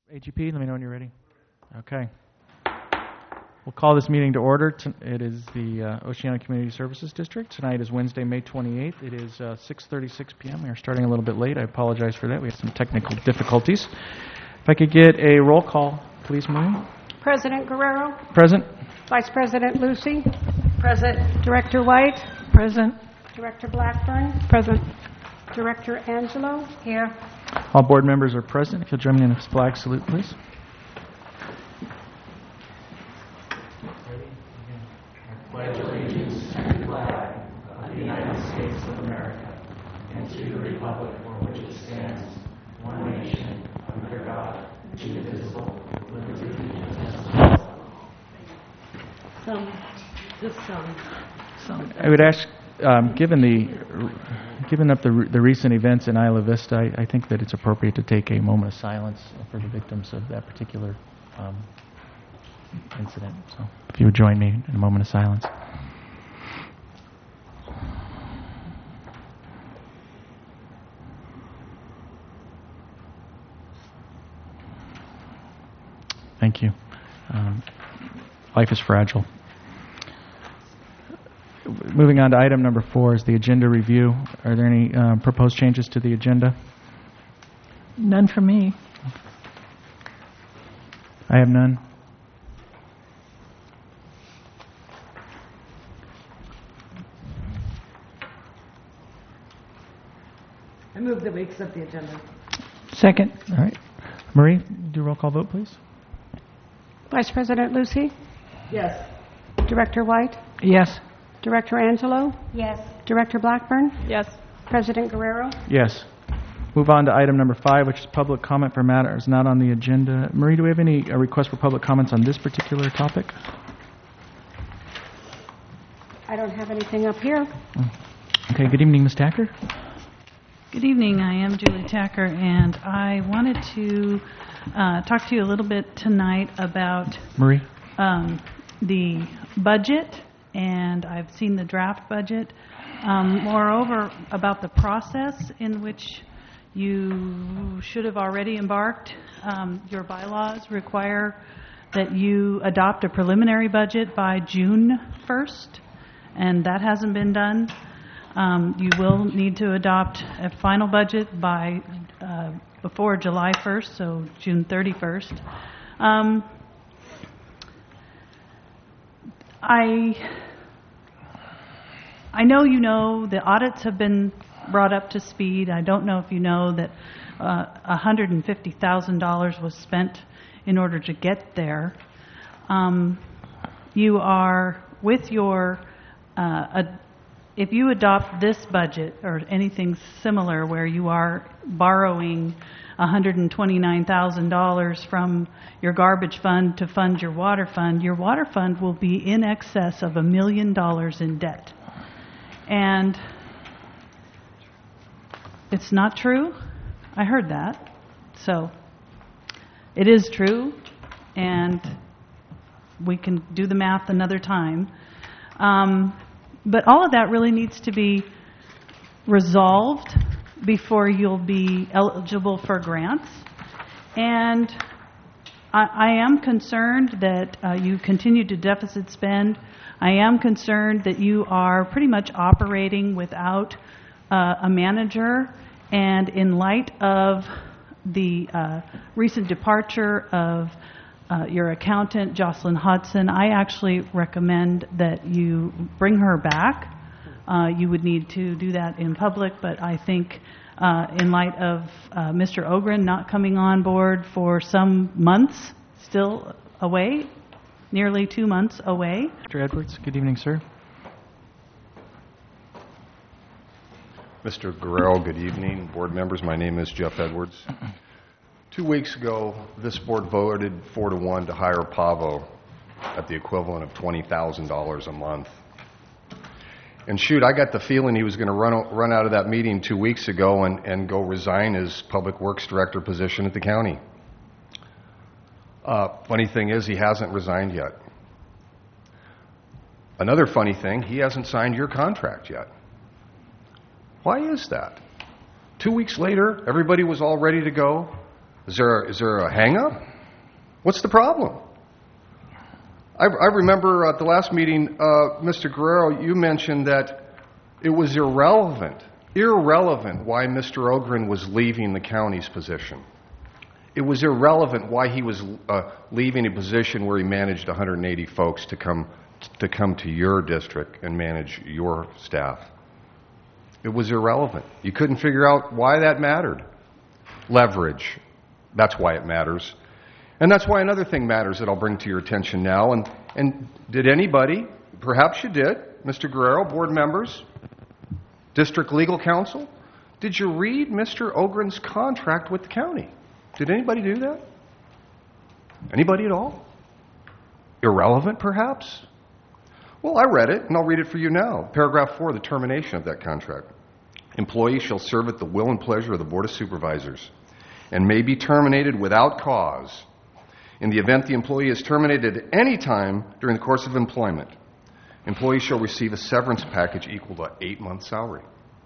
AGP, let me know when you're ready. Okay. We'll call this meeting to order. It is the Oceana Community Services District. Tonight is Wednesday, May 28th. It is 6:36 p.m. We are starting a little bit late. I apologize for that. We have some technical difficulties. If I could get a roll call, please, Marie. President Guerrero. Present. Vice President Lucy. Present. Director White. Present. Director Blackburn. Present. Director Angelo. Here. All board members are present. If you'll join me in a flag salute, please. I pledge allegiance to the flag of the United States of America and to the republic for which it stands, one nation, under God, indivisible, with liberty and justice. I would ask, given the recent events in Isla Vista, I think that it's appropriate to take a moment of silence for the victims of that particular incident. So, if you would join me in a moment of silence. Thank you. Life is fragile. Moving on to item number 4 is the agenda review. Are there any proposed changes to the agenda? None for me. I have none. I move that we accept the agenda. Second. All right. Marie, do a roll call vote, please. Vice President Lucy. Yes. Director White. Yes. Director Angelo. Yes. Director Blackburn. Yes. President Guerrero. Yes. Move on to item number 5, which is public comment for matters not on the agenda. Marie, do we have any requests for public comments on this particular topic? I don't have anything up here. Okay. Good evening, Ms. Tacker. Good evening. I am Julie Tacker, and I wanted to talk to you a little bit tonight about Marie. the budget, and I've seen the draft budget. Moreover, about the process in which you should have already embarked. Your bylaws require that you adopt a preliminary budget by June 1st, and that hasn't been done. You will need to adopt a final budget by before July 1st, so June 31st. I know you know the audits have been brought up to speed. I don't know if you know that $150,000 was spent in order to get there. You are with your if you adopt this budget or anything similar where you are borrowing $129,000 from your garbage fund to fund your water fund will be in excess of $1 million in debt. And it's not true. I heard that. So it is true, and we can do the math another time. But all of that really needs to be resolved before you'll be eligible for grants. And I am concerned that you continue to deficit spend. I am concerned that you are pretty much operating without a manager. And in light of the recent departure of your accountant, Jocelyn Hudson, I actually recommend that you bring her back. You would need to do that in public, but I think in light of Mr. Ogren not coming on board for some months, still away, nearly 2 months away. Mr. Edwards, good evening, sir. Mr. Guerrero, good evening. Board members, my name is Jeff Edwards. 2 weeks ago, this board voted 4-1 to hire Pavo at the equivalent of $20,000 a month. And shoot, I got the feeling he was going to run out of that meeting 2 weeks ago and go resign his public works director position at the county. Funny thing is, he hasn't resigned yet. Another funny thing, he hasn't signed your contract yet. Why is that? 2 weeks later, everybody was all ready to go. Is there a hang-up? What's the problem? I remember at the last meeting, Mr. Guerrero, you mentioned that it was irrelevant why Mr. Ogren was leaving the county's position. It was irrelevant why he was leaving a position where he managed 180 folks to come to your district and manage your staff. It was irrelevant. You couldn't figure out why that mattered. Leverage. That's why it matters. And that's why another thing matters that I'll bring to your attention now. And did anybody, perhaps you did, Mr. Guerrero, board members, district legal counsel, did you read Mr. Ogren's contract with the county? Did anybody do that? Anybody at all? Irrelevant, perhaps? Well, I read it, and I'll read it for you now. Paragraph 4, the termination of that contract. Employee shall serve at the will and pleasure of the Board of Supervisors and may be terminated without cause. In the event the employee is terminated at any time during the course of employment, employee shall receive a severance package equal to 8 months' salary,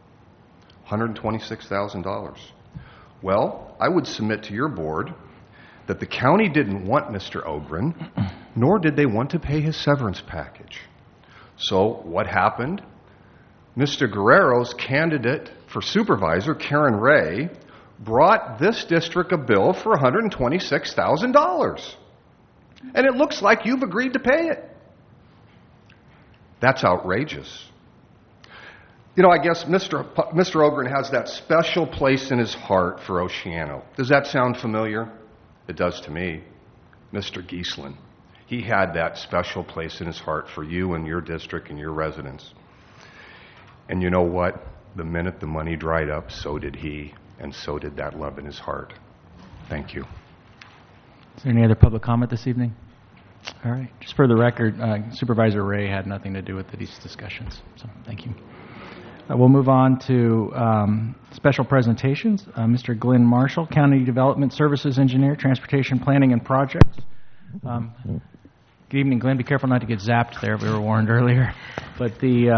$126,000. Well, I would submit to your board that the county didn't want Mr. Ogren, nor did they want to pay his severance package. So what happened? Mr. Guerrero's candidate for supervisor, Karen Ray, brought this district a bill for $126,000. And it looks like you've agreed to pay it. That's outrageous. You know, I guess Mr. Ogren has that special place in his heart for Oceano. Does that sound familiar? It does to me. Mr. Giesland. He had that special place in his heart for you and your district and your residents. And you know what? The minute the money dried up, so did he, and so did that love in his heart. Thank you. Is there any other public comment this evening? All right. Just for the record, Supervisor Ray had nothing to do with these discussions. So thank you. We'll move on to special presentations. Mr. Glenn Marshall, County Development Services Engineer, Transportation Planning and Projects. Good evening, Glenn. Be careful not to get zapped there. We were warned earlier. But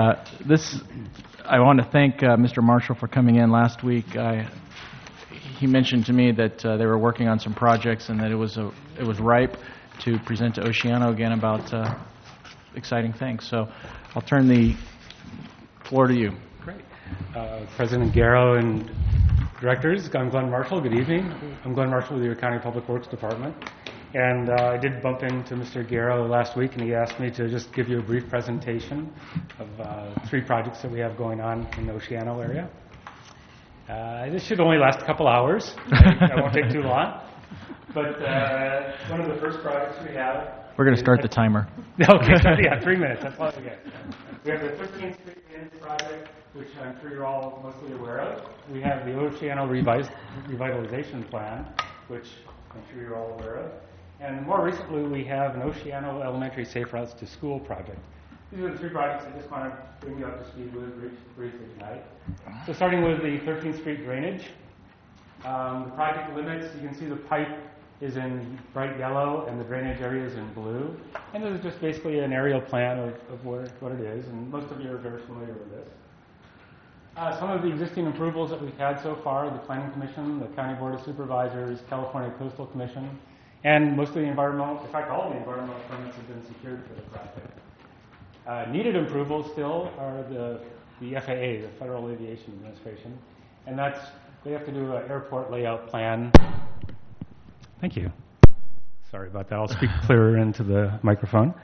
I want to thank Mr. Marshall for coming in last week. He mentioned to me that they were working on some projects and that it was ripe to present to Oceano again about exciting things. So I'll turn the floor to you. Great. President Guerrero and directors, I'm Glenn Marshall. Good evening. I'm Glenn Marshall with your County Public Works Department. And I did bump into Mr. Guerrero last week, and he asked me to just give you a brief presentation of 3 projects that we have going on in the Oceano area. This should only last a couple hours. I won't take too long. But one of the first projects we have... We're going to start the timer. Okay, so yeah, 3 minutes. That's all we get. We have the 13th Street Drainage Project, which I'm sure you're all mostly aware of. We have the Oceano Revitalization Plan, which I'm sure you're all aware of. And more recently, we have an Oceano Elementary Safe Routes to School project. These are the 3 projects I just want to bring you up to speed with briefly tonight. So starting with the 13th Street Drainage. The project limits, you can see the pipe is in bright yellow and the drainage area is in blue. And this is just basically an aerial plan of what it is, and most of you are very familiar with this. Some of the existing approvals that we've had so far, the Planning Commission, the County Board of Supervisors, California Coastal Commission, and most of the environmental, in fact all the environmental permits have been secured for the project. Needed approvals still are the FAA, the Federal Aviation Administration, and they have to do an airport layout plan. Thank you. Sorry about that. I'll speak clearer into the microphone.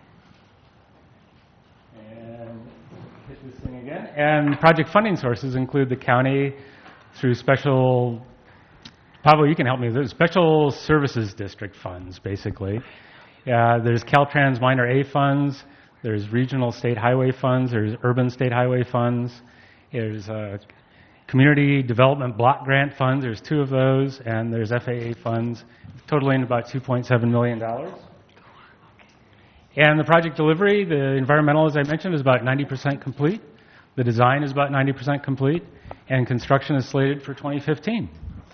And hit this thing again. And project funding sources include the county through special, Pablo, you can help me. There's special services district funds, basically. There's Caltrans Minor A funds. There's regional state highway funds. There's urban state highway funds. There's community development block grant funds. There's 2 of those. And there's FAA funds, totaling about $2.7 million. And the project delivery, the environmental, as I mentioned, is about 90% complete. The design is about 90% complete. And construction is slated for 2015.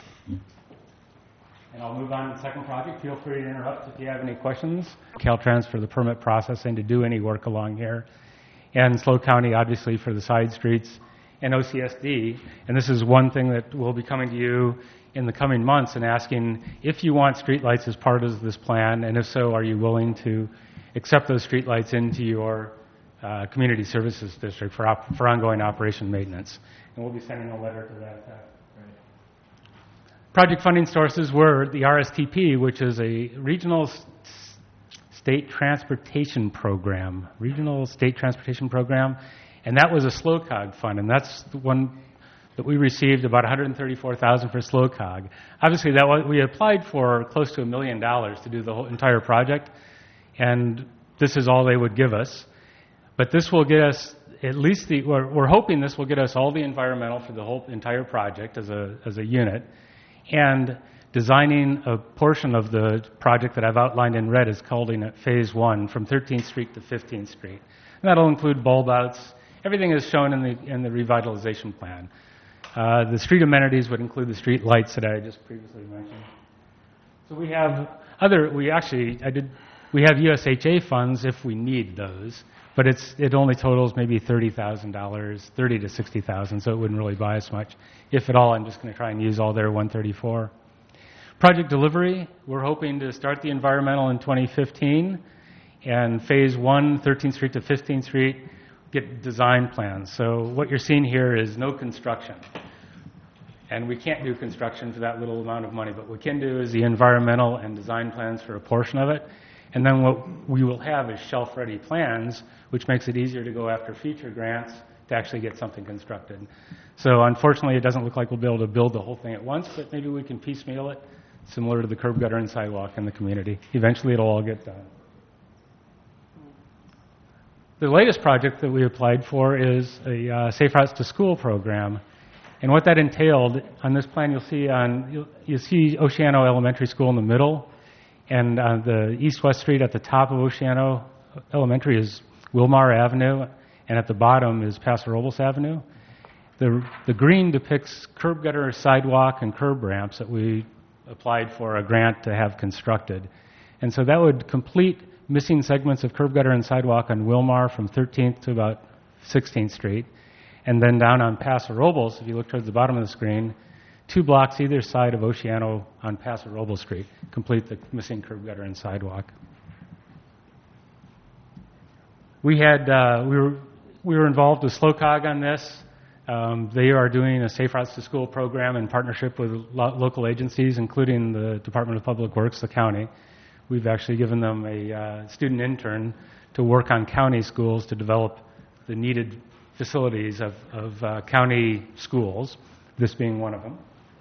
And I'll move on to the second project. Feel free to interrupt if you have any questions. Caltrans for the permit processing to do any work along here. And SLO County, obviously, for the side streets and OCSD. And this is one thing that will be coming to you in the coming months and asking if you want streetlights as part of this plan, and if so, are you willing to accept those streetlights into your community services district for ongoing operation maintenance. And we'll be sending a letter to that effect. Project funding sources were the RSTP, which is a regional state transportation program, and that was a SLOCOG fund, and that's the one that we received about $134,000 for SLOCOG. Obviously, we applied for close to $1 million to do the whole entire project, and this is all they would give us. But this will get us at least we're hoping this will get us all the environmental for the whole entire project as a unit, and designing a portion of the project that I've outlined in red is calling it Phase 1 from 13th Street to 15th Street. And that'll include bulb outs. Everything is shown in the revitalization plan. The street amenities would include the street lights that I just previously mentioned. So we have we have USHA funds if we need those, but it only totals maybe $30,000, $30,000 to $60,000, so it wouldn't really buy us much. If at all, I'm just going to try and use all their $134,000. Project delivery, we're hoping to start the environmental in 2015, and Phase 1, 13th Street to 15th Street, get design plans. So what you're seeing here is no construction. And we can't do construction for that little amount of money, but what we can do is the environmental and design plans for a portion of it. And then what we will have is shelf-ready plans, which makes it easier to go after future grants to actually get something constructed. So unfortunately, it doesn't look like we'll be able to build the whole thing at once, but maybe we can piecemeal it, similar to the curb, gutter, and sidewalk in the community. Eventually, it'll all get done. The latest project that we applied for is a Safe Routes to School program. And what that entailed, on this plan you'll see Oceano Elementary School in the middle, and on the east-west street at the top of Oceano Elementary is Wilmar Avenue, and at the bottom is Paso Robles Avenue. The green depicts curb, gutter, sidewalk, and curb ramps that we applied for a grant to have constructed. And so that would complete missing segments of curb, gutter, and sidewalk on Wilmar from 13th to about 16th Street. And then down on Paso Robles, if you look towards the bottom of the screen, 2 blocks either side of Oceano on Paso Robles Street, complete the missing curb, gutter, and sidewalk. We were involved with SLOCOG on this. They are doing a Safe Routes to School program in partnership with local agencies, including the Department of Public Works, the county. We've actually given them a student intern to work on county schools to develop the needed facilities of county schools, this being one of them.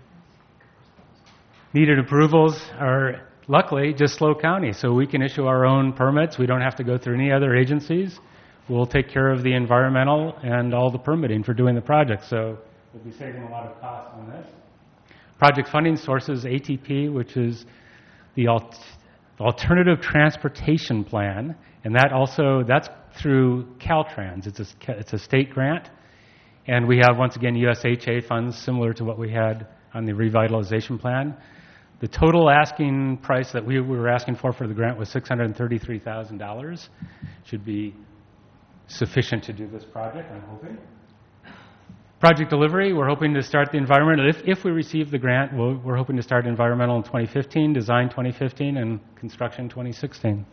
Needed approvals are, luckily, just SLO County, so we can issue our own permits. We don't have to go through any other agencies. We'll take care of the environmental and all the permitting for doing the project, so we'll be saving a lot of costs on this. Project funding sources, ATP, which is the Alternative Transportation Plan, and that's through Caltrans. It's a state grant, and we have, once again, USHA funds similar to what we had on the revitalization plan. The total asking price that we were asking for the grant was $633,000. Should be sufficient to do this project, I'm hoping. Project delivery, we're hoping to start the environmental. If we receive the grant, we're hoping to start environmental in 2015, design 2015, and construction 2016.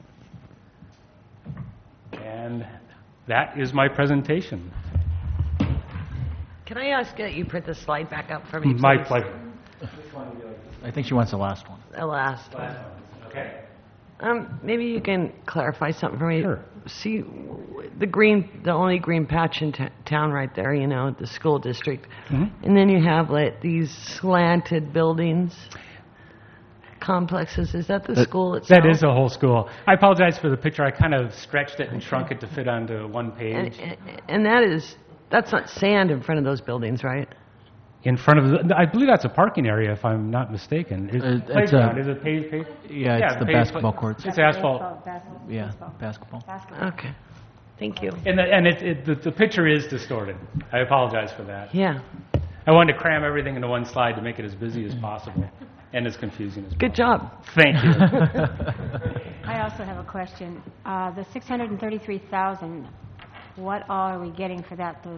And that is my presentation. Can I ask that you put the slide back up for me, please? My pleasure. I think she wants the last one. The last one. Okay. Maybe you can clarify something for me. Sure. See, the only green patch in town right there, the school district. Mm-hmm. And then you have these slanted buildings, complexes. Is that the school itself? That is a whole school. I apologize for the picture. I kind of stretched it and shrunk it to fit onto one page. And that's not sand in front of those buildings, right? In front of I believe that's a parking area, if I'm not mistaken. Is it paved? Yeah, it's the basketball courts. It's asphalt. Yeah, basketball. Okay. Thank you. And the picture is distorted. I apologize for that. Yeah. I wanted to cram everything into one slide to make it as busy as possible and as confusing as possible. Good job. Thank you. I also have a question. The $633,000, what all are we getting for that?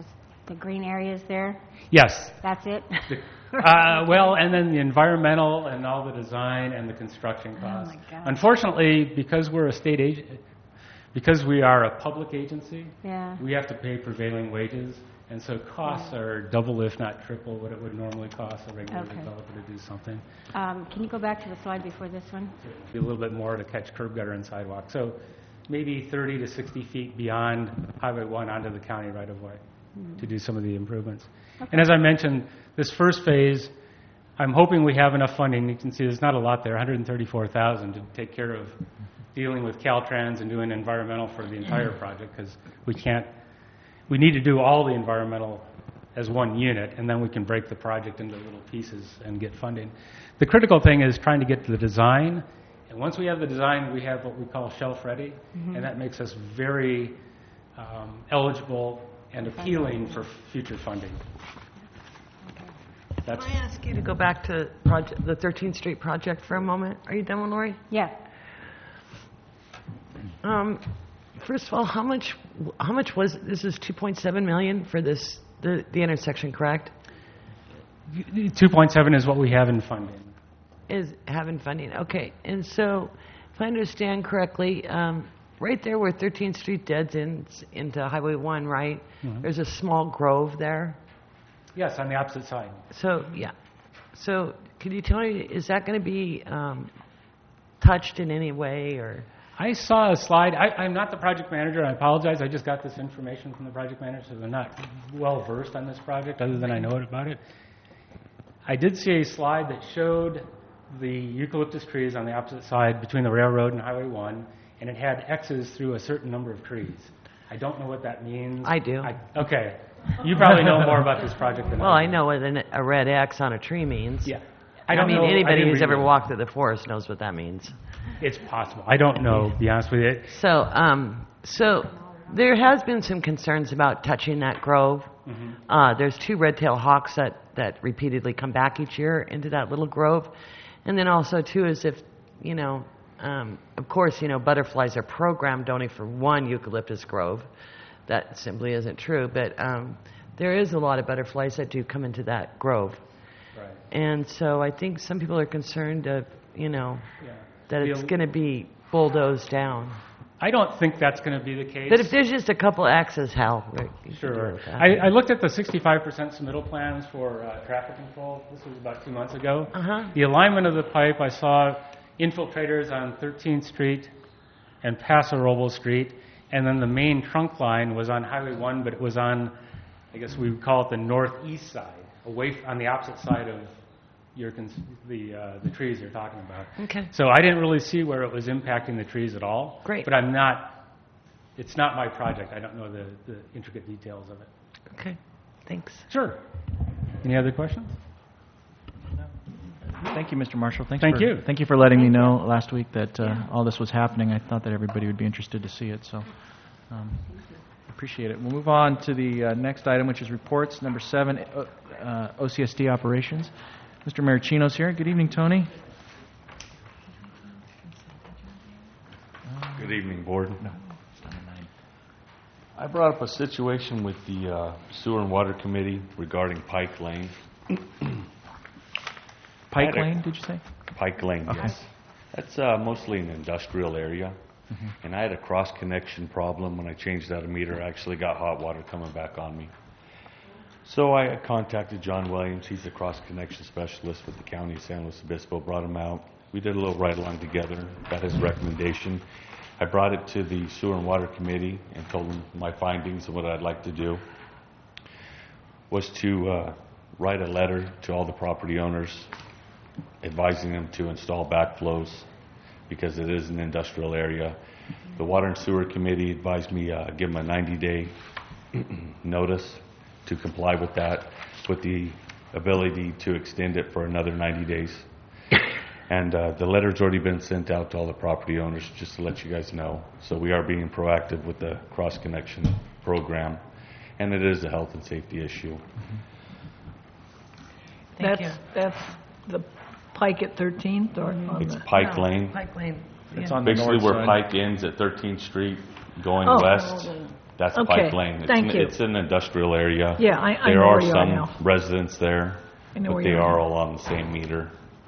the green areas there? Yes. That's it? Well, and then the environmental and all the design and the construction costs. my gosh. Unfortunately, because we're a state agent, because we are a public agency, Yeah. we have to pay prevailing wages, and so costs are double, if not triple, what it would normally cost a regular Okay. developer to do something. Can you go back to the slide before this one? Be a little bit more to catch curb gutter and sidewalk. So maybe 30 to 60 feet beyond Highway 1 onto the county right-of-way to do some of the improvements. And as I mentioned, this first phase, I'm hoping we have enough funding. You can see there's not a lot there, $134,000 to take care of dealing with Caltrans and doing environmental for the entire project, because we need to do all the environmental as one unit, and then we can break the project into little pieces and get funding. The critical thing is trying to get to the design, and once we have the design, we have what we call shelf-ready, and that makes us very eligible and appealing for future funding. That's, Can I ask you to go back to the 13th Street project for a moment? Are you done, Lori? Yeah. First of all, how much was this? Is 2.7 million for this the intersection, correct? 2.7 is what we have in funding. Is having funding. Okay. And so, if I understand correctly, right there where 13th Street deads into Highway 1, right? There's a small grove there. Yes, on the opposite side. So, yeah. So, could you tell me, is that going to be touched in any way, or? I saw a slide. I'm not the project manager. I apologize. I just got this information from the project manager, so I'm not well versed on this project other than I know about it. I did see a slide that showed the eucalyptus trees on the opposite side between the railroad and Highway 1, and it had X's through a certain number of trees. I don't know what that means. I do. Okay. You probably know more about this project than Well, I I do. know what a red X on a tree means. Yeah. I don't mean, know. I anybody didn't who's read ever it. walked through the forest knows what that means. It's possible. I don't know, to be honest with you. So there has been some concerns about touching that grove. There's 2 red-tailed hawks that repeatedly come back each year into that little grove. And then also, too, is if, of course, butterflies are programmed only for one eucalyptus grove. That simply isn't true. But there is a lot of butterflies that do come into that grove. Right. And so I think some people are concerned of, Yeah. that it's going to be bulldozed down. I don't think that's going to be the case. But if there's just a couple axes, Hal, you can deal Sure. with that. I looked at the 65% submittal plans for traffic control. This was about 2 months ago. The alignment of the pipe, I saw infiltrators on 13th Street and Paso Robles Street, and then the main trunk line was on Highway 1, but it was on, I guess we would call it the northeast side, on the opposite side of the trees you're talking about. Okay. So I didn't really see where it was impacting the trees at all. Great. But it's not my project. I don't know the intricate details of it. Okay, thanks. Sure. Any other questions? Thank you, Mr. Marshall. Thank you. Thank you for letting me know last week that all this was happening. I thought that everybody would be interested to see it, so appreciate it. We'll move on to the next item, which is reports. Number 7, OCSD operations. Mr. Maricino's here. Good evening, Tony. Good evening, Board. I brought up a situation with the Sewer and Water Committee regarding Pike Lane. Pike Lane, did you say? Pike Lane, Okay. yes. That's mostly an industrial area. And I had a cross-connection problem when I changed out a meter. I actually got hot water coming back on me. So I contacted John Williams. He's the cross-connection specialist with the County of San Luis Obispo. Brought him out. We did a little ride-along together. Got his recommendation. I brought it to the Sewer and Water Committee and told them my findings and what I'd like to do was to write a letter to all the property owners advising them to install backflows because it is an industrial area. The Water and Sewer Committee advised me give them a 90-day notice to comply with that, with the ability to extend it for another 90 days. And the letter's already been sent out to all the property owners, just to let you guys know. So we are being proactive with the cross-connection program, and it is a health and safety issue. Thank you. That's the Pike at 13th or on It's the... Pike Lane. Pike Lane. It's on the Basically north where side. Pike ends at 13th Street, going Oh, west. That's Okay, Pike Lane. thank you. It's an industrial area. Yeah, I There know are where you are some now. residents there, I know but where they you are are now. all on the same meter.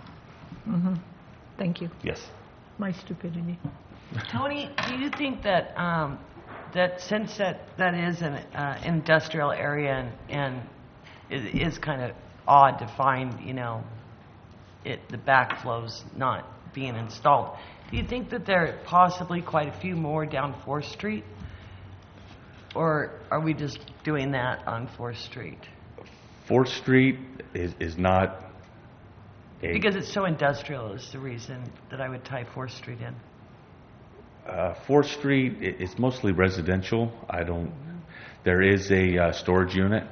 Thank you. Yes. My stupidity. Tony, do you think that, that since that is an industrial area and it is kind of odd to find, you know, the backflows not being installed, do you think that there are possibly quite a few more down 4th Street? Or are we just doing that on 4th Street? 4th Street is not a... Because it's so industrial is the reason that I would tie 4th Street in. 4th Street is mostly residential. There is a storage unit.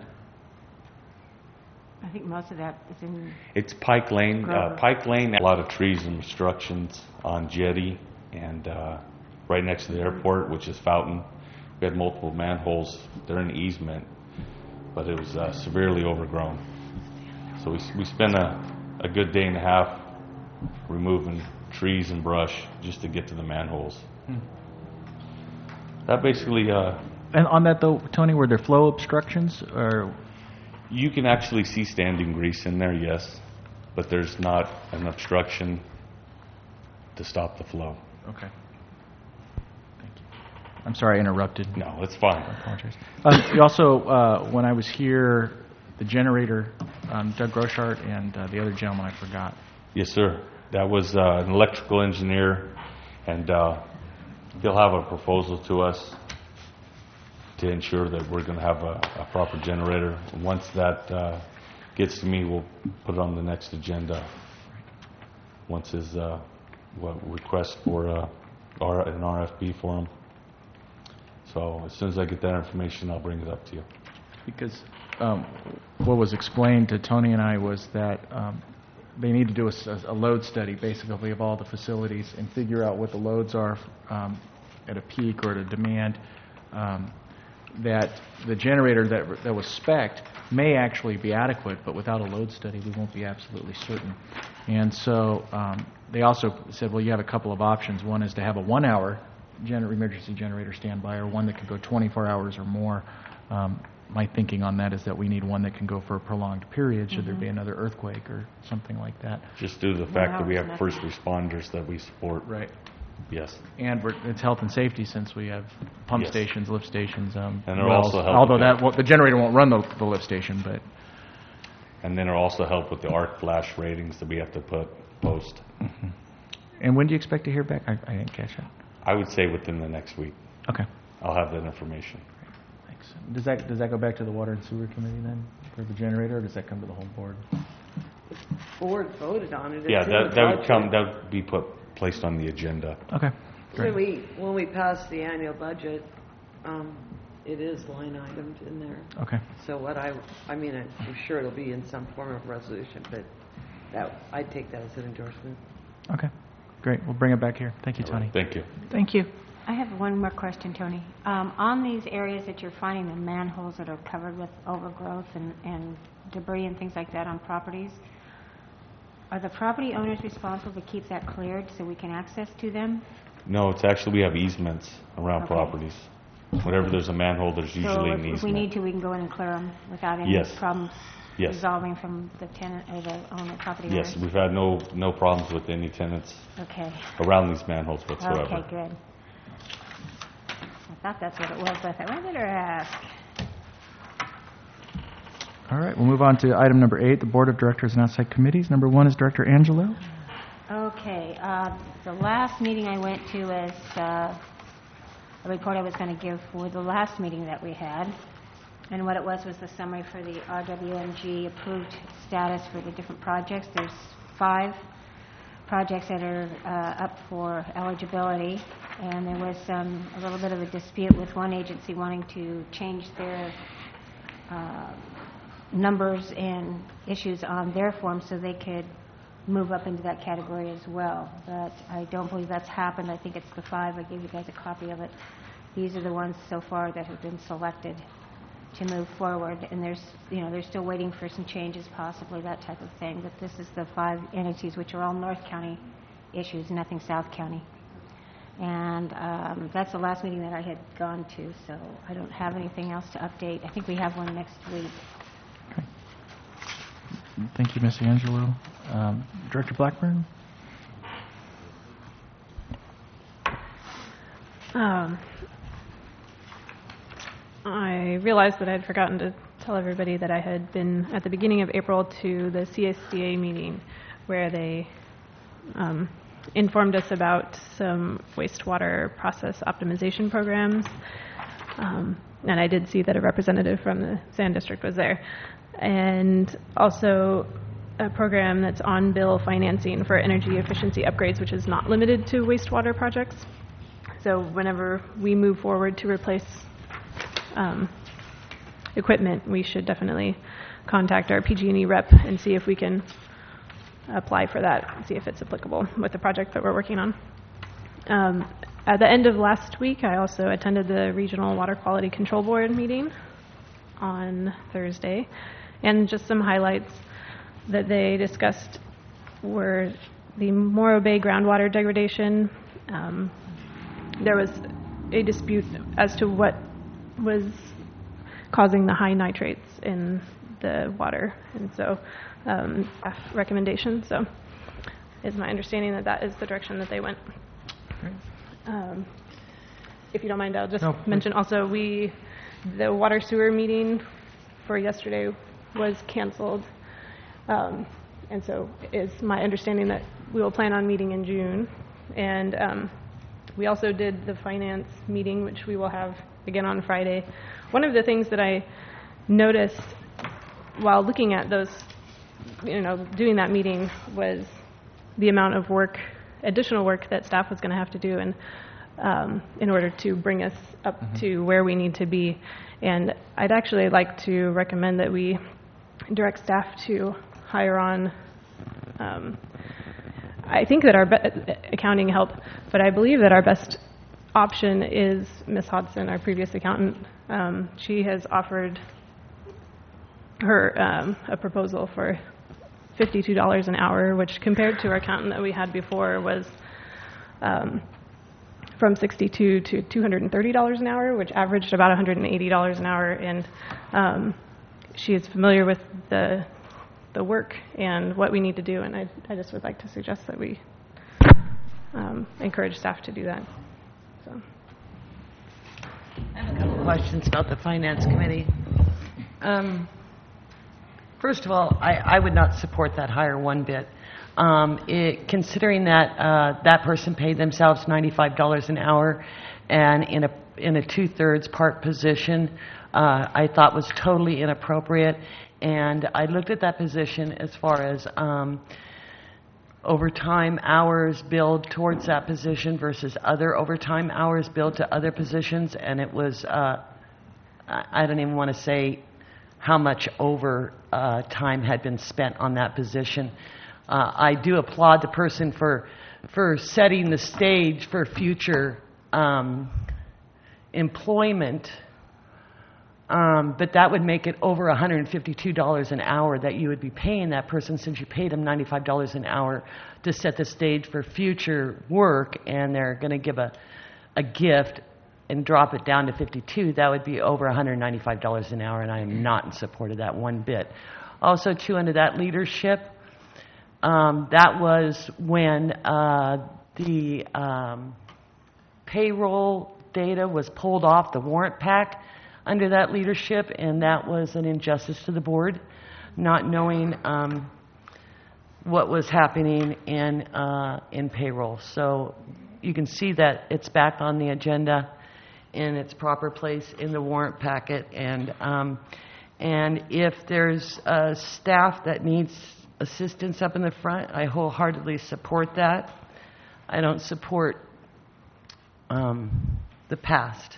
I think most of that is in, It's Pike Lane. Grover. Pike Lane, a lot of trees and obstructions on Jetty and right next to the airport, which is Fountain. We had multiple manholes. They're in easement, but it was severely overgrown. So we spent a good day and a half removing trees and brush just to get to the manholes. That basically, And on that though, Tony, were there flow obstructions or? you can actually see standing grease in there, yes, but there's not an obstruction to stop the flow. Okay. Thank you. I'm sorry I interrupted. No, it's fine. I apologize. You also, when I was here, the generator, Doug Groschart and the other gentleman I forgot. Yes, sir. That was an electrical engineer, and they'll have a proposal to us to ensure that we're going to have a proper generator. And once that gets to me, we'll put it on the next agenda. Once his request for an RFP for him. So as soon as I get that information, I'll bring it up to you. Because what was explained to Tony and I was that they need to do a load study, basically, of all the facilities and figure out what the loads are at a peak or at a demand. That the generator that was spec'd may actually be adequate, but without a load study, we won't be absolutely certain. And so they also said, well, you have a couple of options. One is to have a 1-hour emergency generator standby, or one that can go 24 hours or more. My thinking on that is that we need one that can go for a prolonged period should there be another earthquake or something like that. Just due to the fact that we have nothing. first responders that we support. Right. Yes. And it's health and safety since we have pump Yes. stations, lift stations, it'll wells. also help Although with the generator won't run the lift station, but And then it'll also help with the arc flash ratings that we have to post. and when do you expect to hear back? I didn't catch that. I would say within the next week. Okay. I'll have that information. Thanks. Does that go back to the Water and Sewer Committee then for the generator, or does that come to the whole board? Board voted on it. Yeah, that would be placed on the agenda. Okay. So Great. when we pass the annual budget, it is line itemed in there. Okay. So I'm sure it'll be in some form of resolution, but I'd take that as an endorsement. Okay. Great. We'll bring it back here. Thank you, Tony. Thank you. Thank you. I have one more question, Tony. On these areas that you're finding the manholes that are covered with overgrowth and debris and things like that on properties, are the property owners responsible to keep that cleared so we can access to them? No, it's actually, we have easements around Okay. properties. Whenever there's a manhole, there's usually an So easement. if we need to, we can go in and clear them without any Yes. problems Yes. resolving from the tenant or the owner, property owners? Yes, we've had no problems with any tenants Okay. around these manholes whatsoever. Okay, good. I thought that's what it was, but I thought, well, I better ask. All right. We'll move on to item number 8, the Board of Directors and Outside Committees. Number 1 is Director Angelo. Okay, the last meeting I went to is a report I was going to give for the last meeting that we had. And what it was the summary for the RWMG approved status for the different projects. There's 5 projects that are up for eligibility. And there was a little bit of a dispute with one agency wanting to change their numbers and issues on their form so they could move up into that category as well. But I don't believe that's happened. I think it's the 5. I gave you guys a copy of it. These are the ones so far that have been selected to move forward, and they're still waiting for some changes, possibly that type of thing. But this is the 5 entities, which are all North County issues, nothing South County. And that's the last meeting that I had gone to, so I don't have anything else to update. I think we have one next week. Thank you, Ms. Angelo. Director Blackburn? I realized that I had forgotten to tell everybody that I had been at the beginning of April to the CSDA meeting where they informed us about some wastewater process optimization programs. And I did see that a representative from the Sand District was there. And also a program that's on bill financing for energy efficiency upgrades, which is not limited to wastewater projects. So whenever we move forward to replace equipment, we should definitely contact our PG&E rep and see if we can apply for that, see if it's applicable with the project that we're working on. At the end of last week, I also attended the Regional Water Quality Control Board meeting on Thursday, and just some highlights that they discussed were the Morro Bay groundwater degradation. There was a dispute as to what was causing the high nitrates in the water, and so recommendation. So it's my understanding that that is the direction that they went. If you don't mind, I'll just mention also the water sewer meeting for yesterday was canceled, and so it's my understanding that we will plan on meeting in June. And we also did the finance meeting, which we will have again on Friday. One of the things that I noticed while looking at those, doing that meeting, was the amount of work, additional work that staff was going to have to do in order to bring us up to where we need to be. And I'd actually like to recommend that we direct staff to hire on, I think that our accounting help, but I believe that our best option is Ms. Hodson, our previous accountant. She has offered her a proposal for $52 an hour, which compared to our accountant that we had before was from $62 to $230 an hour, which averaged about $180 an hour. And she is familiar with the work and what we need to do, and I just would like to suggest that we encourage staff to do that. So. I have a couple of questions about the Finance Committee. First of all, I would not support that hire one bit. Considering that that person paid themselves $95 an hour and in a 2/3 part position, I thought was totally inappropriate. And I looked at that position as far as overtime hours billed towards that position versus other overtime hours billed to other positions, and it was, I don't even want to say how much time had been spent on that position. I do applaud the person for setting the stage for future employment, but that would make it over $152 an hour that you would be paying that person, since you paid them $95 an hour to set the stage for future work, and they're going to give a gift and drop it down to $52. That would be over $195 an hour, and I am not in support of that one bit. Also, too, under that leadership, that was when the payroll data was pulled off the warrant pack under that leadership, and that was an injustice to the board, not knowing what was happening in payroll. So you can see that it's back on the agenda in its proper place in the warrant packet, and if there's staff that needs assistance up in the front, I wholeheartedly support that. I don't support the past.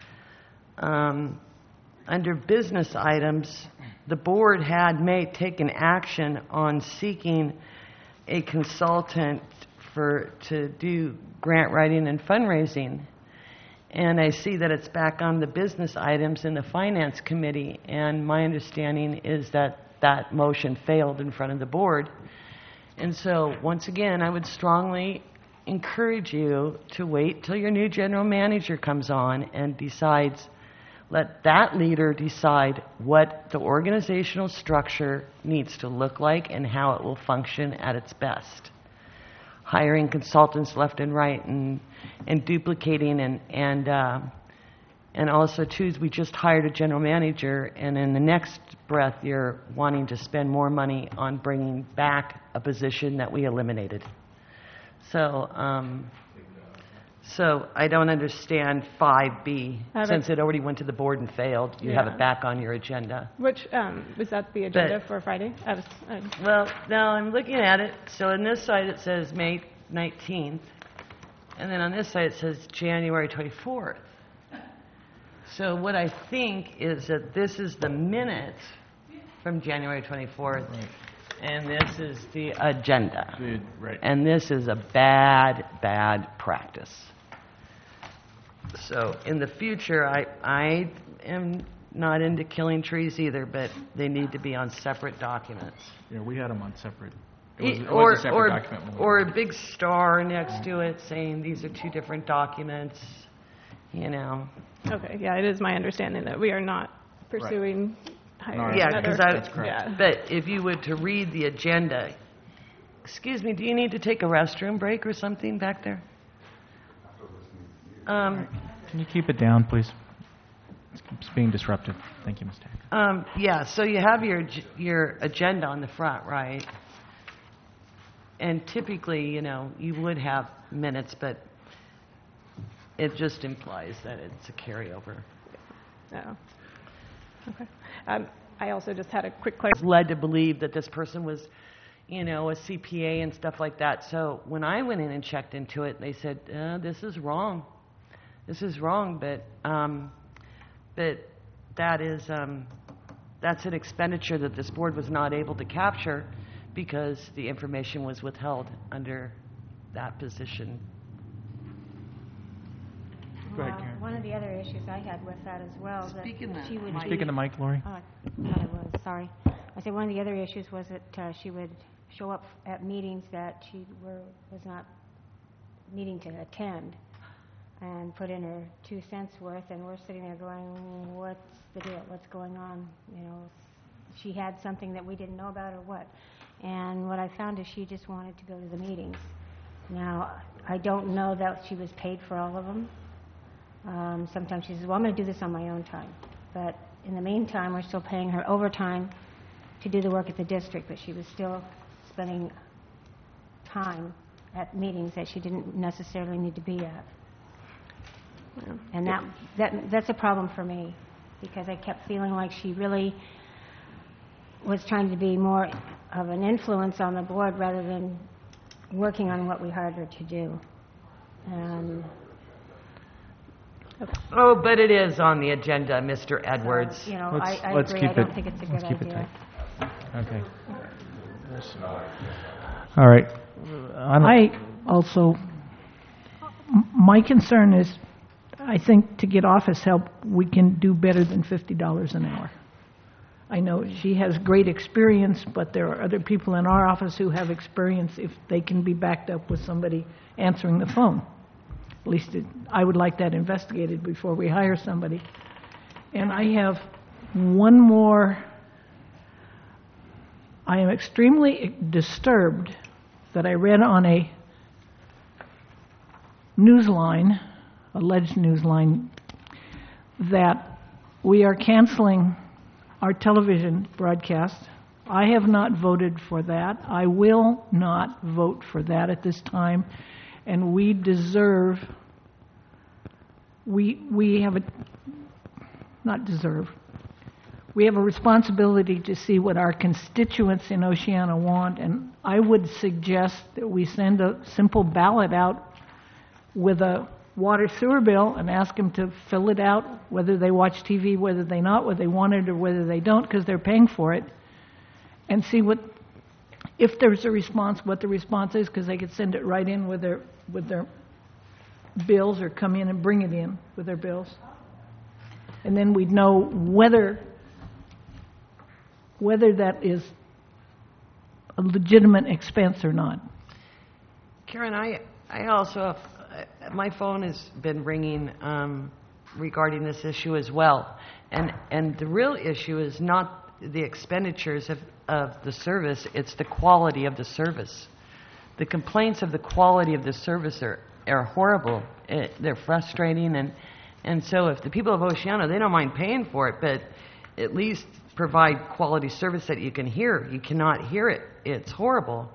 Under business items, the board had taken action on seeking a consultant to do grant writing and fundraising. And I see that it's back on the business items in the Finance Committee, and my understanding is that that motion failed in front of the board. And so, once again, I would strongly encourage you to wait till your new general manager comes on and decides, let that leader decide what the organizational structure needs to look like and how it will function at its best. Hiring consultants left and right and duplicating and also too, we just hired a general manager, and in the next breath you're wanting to spend more money on bringing back a position that we eliminated. So I don't understand 5B, since it already went to the board and failed. You have it back on your agenda. Which, was that the agenda for Friday? Well, now I'm looking at it. So on this side it says May 19th, and then on this side it says January 24th. So what I think is that this is the minutes from January 24th, and this is the agenda. Right. And this is a bad, bad practice. So in the future, I am not into killing trees either, but they need to be on separate documents. Yeah, we had them on separate. It was a separate document. Or a big star next to it saying these are two different documents, you know. Okay, yeah, it is my understanding that we are not pursuing hiring Yeah, another. because Yeah. but if you were to read the agenda, excuse me, do you need to take a restroom break or something back there? Can you keep it down, please? It's being disruptive. Thank you, Ms. Tack. Yeah, so you have your agenda on the front, right? And typically, you know, you would have minutes, but it just implies that it's a carryover. Oh. Okay. I also just had a quick question. Led to believe that this person was, you know, a CPA and stuff like that. So when I went in and checked into it, they said, this is wrong. This is wrong, but that is, that's an expenditure that this board was not able to capture because the information was withheld under that position. Go ahead, Karen. One of the other issues I had with that as well, that Speak in the she would mic. be... Speak in the mic, Lori. Oh, I thought I was, sorry. I said one of the other issues was that she would show up at meetings that she was not needing to attend and put in her 2 cents worth, and we're sitting there going, what's the deal? What's going on? You know, she had something that we didn't know about or what? And what I found is she just wanted to go to the meetings. Now, I don't know that she was paid for all of them. Sometimes she says, well, I'm going to do this on my own time. But in the meantime, we're still paying her overtime to do the work at the district, but she was still spending time at meetings that she didn't necessarily need to be at. And that's a problem for me, because I kept feeling like she really was trying to be more of an influence on the board rather than working on what we hired her to do. Oh, but it is on the agenda, Mr. Edwards. So, you know, I Let's agree. keep I don't it- think it's a let's good keep it idea. tight. Okay. All right. I also, my concern is, I think to get office help, we can do better than $50 an hour. I know she has great experience, but there are other people in our office who have experience if they can be backed up with somebody answering the phone. At least I would like that investigated before we hire somebody. And I have one more. I am extremely disturbed that I read on a newsline, alleged newsline, that we are canceling our television broadcast. I have not voted for that. I will not vote for that at this time. And we deserve, we have a, not deserve, we have a responsibility to see what our constituents in Oceana want, and I would suggest that we send a simple ballot out with a water sewer bill and ask them to fill it out, whether they watch TV, whether they not, whether they want it or whether they don't, because they're paying for it, and see what, if there's a response, what the response is, because they could send it right in with their bills or come in and bring it in with their bills. And then we'd know whether that is a legitimate expense or not. Karen, I also, my phone has been ringing regarding this issue as well. And the real issue is not the expenditures of the service, it's the quality of the service. The complaints of the quality of the service are horrible. They're frustrating, and so if the people of Oceana, they don't mind paying for it, but at least provide quality service that you can hear. You cannot hear it. It's horrible.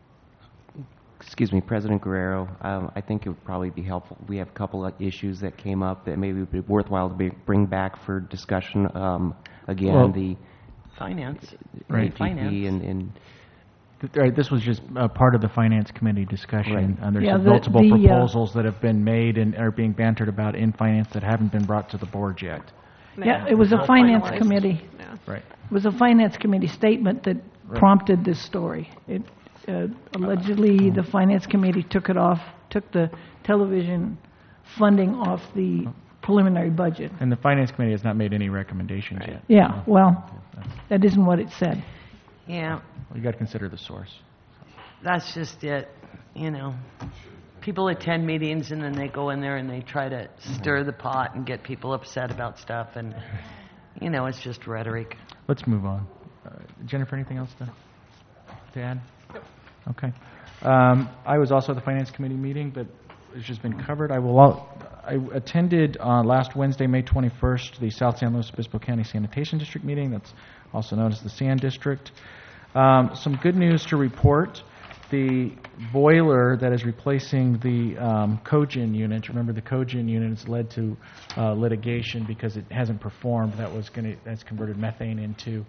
Excuse me, President Guerrero, I think it would probably be helpful. We have a couple of issues that came up that maybe would be worthwhile to bring back for discussion. Again, Well, the Finance. Right. ATP and Right, this was just part of the Finance Committee discussion. Right. And there's Yeah, multiple the proposals that have been made and are being bantered about in Finance that haven't been brought to the board yet. Yeah, it was a Not finance finalized. committee. Yeah. Right. It was a finance committee statement that prompted this story. It allegedly, the finance committee took the television funding off the preliminary budget. And the Finance Committee has not made any recommendations yet. Yeah, well, that isn't what it said. Yeah, Well, you got to consider the source. that's just it, you know. People attend meetings and then they go in there and they try to stir the pot and get people upset about stuff, and, you know, it's just rhetoric. Let's move on. Jennifer, anything else to add? Okay. I was also at the Finance Committee meeting, but it's just been covered. I attended last Wednesday, May 21st, the South San Luis Obispo County Sanitation District meeting. That's also known as the Sand District. Some good news to report. The boiler that is replacing the cogen unit, remember the cogen unit has led to litigation because it hasn't performed. That's converted methane into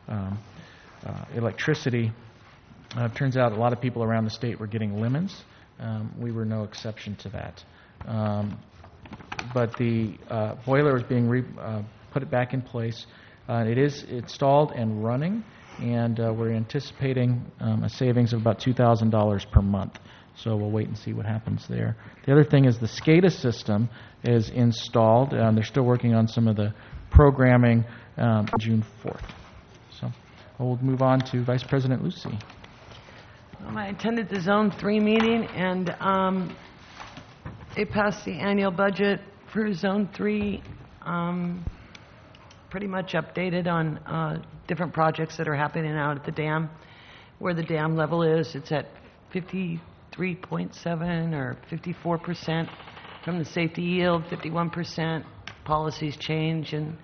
electricity. Turns out a lot of people around the state were getting lemons. We were no exception to that. But the boiler is being put back in place. It is installed and running, and we're anticipating a savings of about $2,000 per month. So we'll wait and see what happens there. The other thing is the SCADA system is installed. They're still working on some of the programming June 4th. So we'll move on to Vice President Lucy. I attended the Zone 3 meeting, and they passed the annual budget for Zone 3, pretty much updated on different projects that are happening out at the dam. Where the dam level is, it's at 53.7 or 54% from the safety yield, 51%. Policies change, and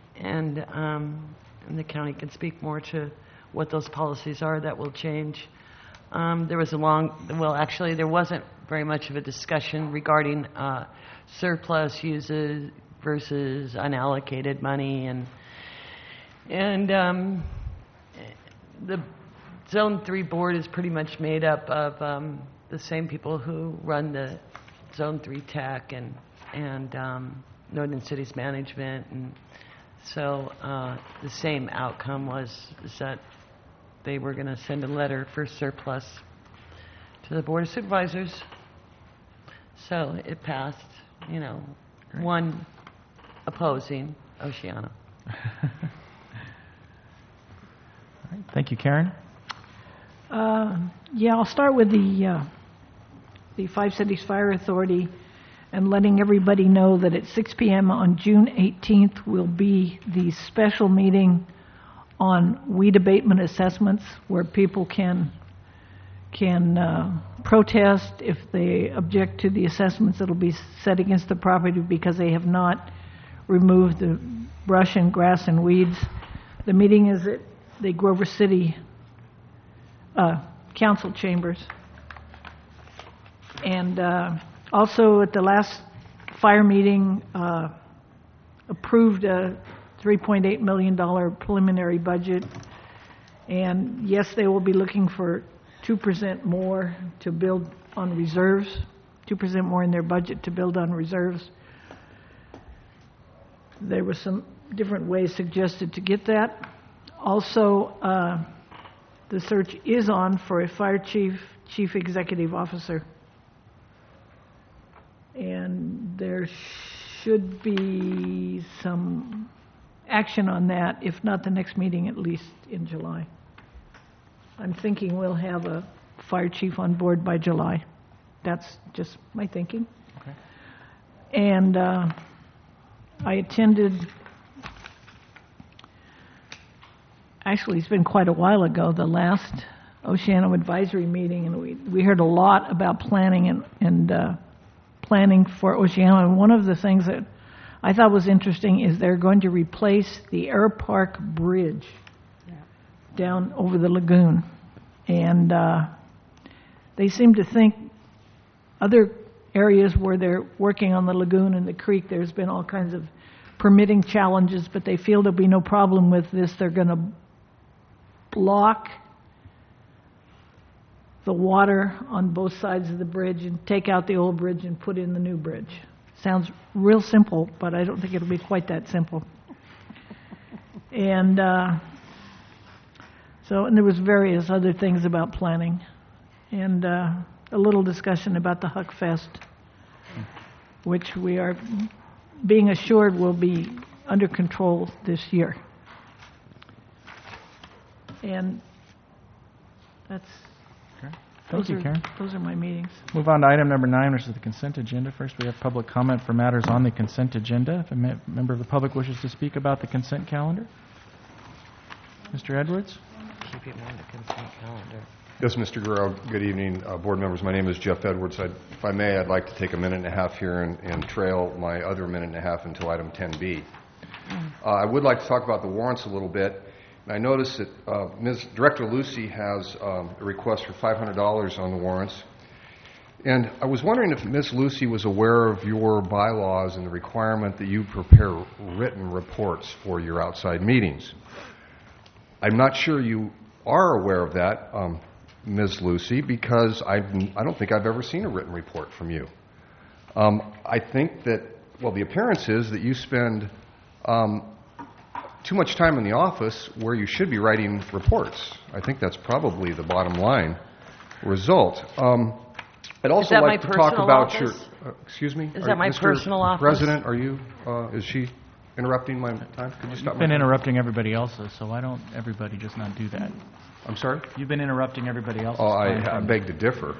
the county can speak more to what those policies are that will change. There wasn't very much of a discussion regarding surplus uses versus unallocated money, and the Zone 3 board is pretty much made up of the same people who run the Zone 3 Tech and Northern Cities Management, and so the same outcome is that they were going to send a letter for surplus to the Board of Supervisors. So it passed, you know, one opposing Oceana. All right. Thank you, Karen. Yeah, I'll start with the Five Cities Fire Authority and letting everybody know that at 6 p.m. on June 18th will be the special meeting on weed abatement assessments, where people can protest if they object to the assessments that will be set against the property because they have not removed the brush and grass and weeds. The meeting is at the Grover City Council Chambers. And also at the last fire meeting, approved a $3.8 million preliminary budget. And yes, they will be looking for 2% more to build on reserves, 2% more in their budget to build on reserves. There were some different ways suggested to get that. Also, the search is on for a fire chief, chief executive officer. And there should be some action on that, if not the next meeting, at least in July. I'm thinking we'll have a fire chief on board by July. That's just my thinking. Okay. And I attended, actually, it's been quite a while ago, the last Oceano Advisory meeting, and we heard a lot about planning and planning for Oceano. And one of the things that I thought was interesting is they're going to replace the Air Park Bridge down over the lagoon. And they seem to think other areas where they're working on the lagoon and the creek, there's been all kinds of permitting challenges, but they feel there'll be no problem with this. They're going to block the water on both sides of the bridge and take out the old bridge and put in the new bridge. Sounds real simple, but I don't think it'll be quite that simple. And and there was various other things about planning, and a little discussion about the Huck Fest, which we are being assured will be under control this year. And that's... Okay. Thank you, Karen. Those are my meetings. Move on to item number 9, which is the consent agenda. First, we have public comment for matters on the consent agenda. If a member of the public wishes to speak about the consent calendar. Mr. Edwards? Keep it on the consent calendar. Yes, Mr. Guerrero, good evening, board members. My name is Jeff Edwards. If I may, I'd like to take a minute and a half here and trail my other minute and a half until item 10B. I would like to talk about the warrants a little bit. I noticed that Ms. Director Lucy has a request for $500 on the warrants. And I was wondering if Ms. Lucy was aware of your bylaws and the requirement that you prepare written reports for your outside meetings. I'm not sure you are aware of that, Ms. Lucy, because I don't think I've ever seen a written report from you. I think that, well, the appearance is that you spend too much time in the office where you should be writing reports. I think that's probably the bottom line result. I'd also like to talk about your... excuse me? Is that my personal office? President, are you... is she interrupting my time? Could you stop? You've been interrupting everybody else's, so why don't everybody just not do that? I'm sorry? You've been interrupting everybody else's. Oh, I beg to differ.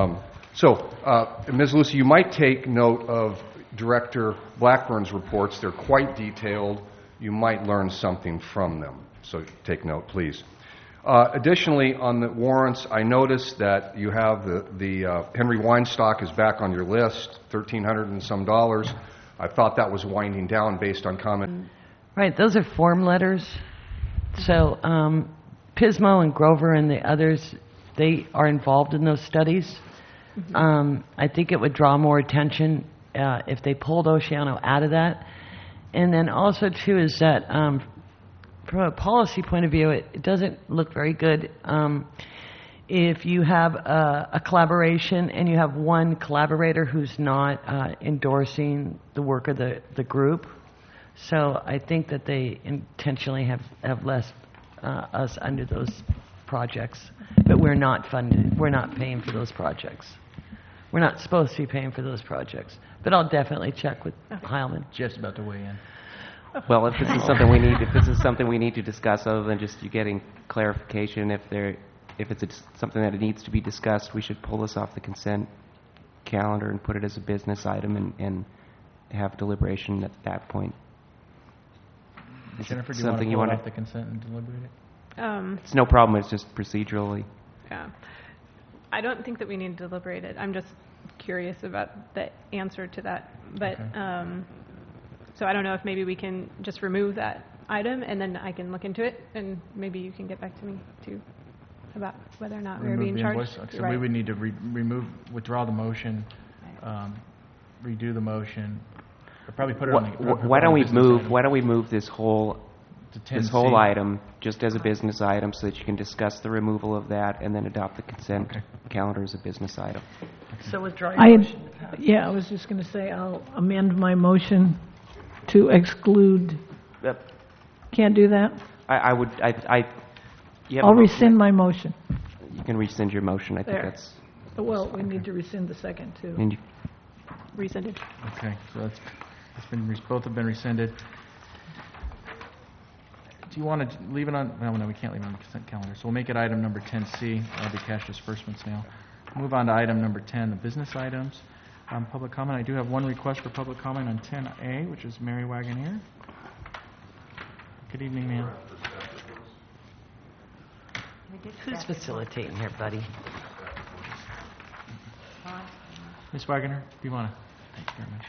Ms. Lucy, you might take note of Director Blackburn's reports. They're quite detailed. You might learn something from them. So take note, please. Additionally, on the warrants, I noticed that you have the Henry Weinstock is back on your list, $1,300 and some dollars. I thought that was winding down based on comment. Right, those are form letters. So Pismo and Grover and the others, they are involved in those studies. I think it would draw more attention if they pulled Oceano out of that. And then also, too, is that from a policy point of view, it doesn't look very good if you have a collaboration and you have one collaborator who's not endorsing the work of the group. So I think that they intentionally have left us under those projects, but we're not funded. We're not paying for those projects. We're not supposed to be paying for those projects. But I'll definitely check with Heilman. Jeff's about to weigh in. Well, if this is something we need to discuss, other than just you getting clarification, if it's something that it needs to be discussed, we should pull this off the consent calendar and put it as a business item and have deliberation at that point. Jennifer, do you want to pull it off the consent and deliberate it? It's no problem. It's just procedurally. Yeah. I don't think that we need to deliberate it. I'm just curious about the answer to that. But so I don't know if maybe we can just remove that item and then I can look into it and maybe you can get back to me too about whether or not we're being charged. So we would need to withdraw the motion, redo the motion, or probably put it on the... Why don't we move this whole item just as a business item so that you can discuss the removal of that and then adopt the consent calendar as a business item. So withdraw your motion. Yeah, I was just going to say I'll amend my motion to exclude. Can't do that? I'll rescind my motion. You can rescind your motion. I think that's... Well, we need to rescind the second, too. And Rescinded. Okay, so both have been rescinded. Do you want to leave it on? No, we can't leave it on the consent calendar. So we'll make it item number 10C. That'll be cash disbursements now. Move on to item number 10, the business items. Public comment. I do have one request for public comment on 10A, which is Mary Wagoner. Good evening, ma'am. Who's facilitating here, buddy? Ms. Wagoner, do you want to? Thank you very much.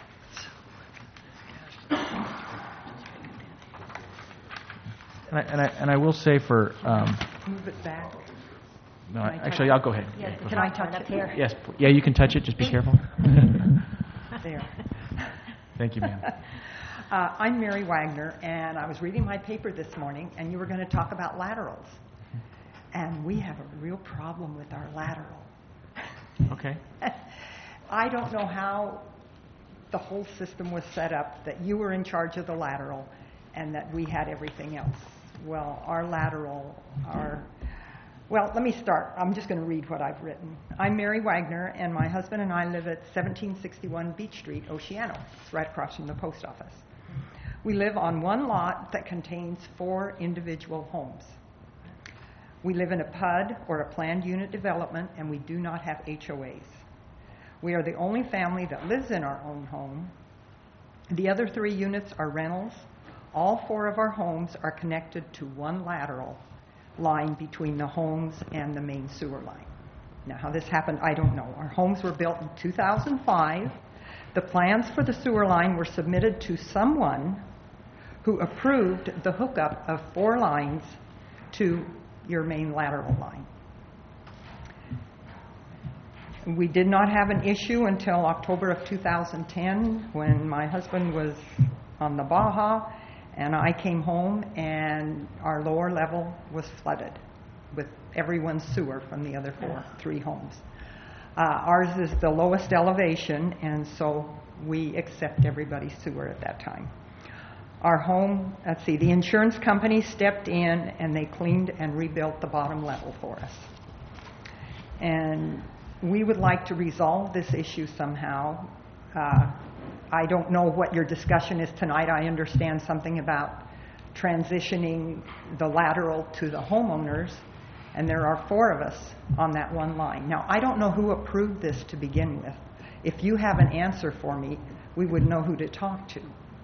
And I will say for, Move it back. no, actually, I'll go ahead. Yeah, Go can ahead. I touch up here? Yes, yeah, you can touch it, just be careful. There. Thank you, ma'am. I'm Mary Wagner, and I was reading my paper this morning, and you were going to talk about laterals. And we have a real problem with our lateral. Okay. I don't know how the whole system was set up, that you were in charge of the lateral and that we had everything else. Well, our lateral, well, let me start. I'm just going to read what I've written. I'm Mary Wagner, and my husband and I live at 1761 Beach Street, Oceano. It's right across from the post office. We live on one lot that contains 4 individual homes. We live in a PUD, or a planned unit development, and we do not have HOAs. We are the only family that lives in our own home. The other 3 units are rentals. All 4 of our homes are connected to one lateral line between the homes and the main sewer line. Now, how this happened, I don't know. Our homes were built in 2005. The plans for the sewer line were submitted to someone who approved the hookup of 4 lines to your main lateral line. We did not have an issue until October of 2010 when my husband was on the Baja and I came home and our lower level was flooded with everyone's sewer from the other 3 homes. Ours is the lowest elevation, and so we accept everybody's sewer at that time. Our home, let's see, the insurance company stepped in and they cleaned and rebuilt the bottom level for us. And we would like to resolve this issue somehow. I don't know what your discussion is tonight. I understand something about transitioning the lateral to the homeowners, and there are 4 of us on that one line. Now, I don't know who approved this to begin with. If you have an answer for me, we would know who to talk to.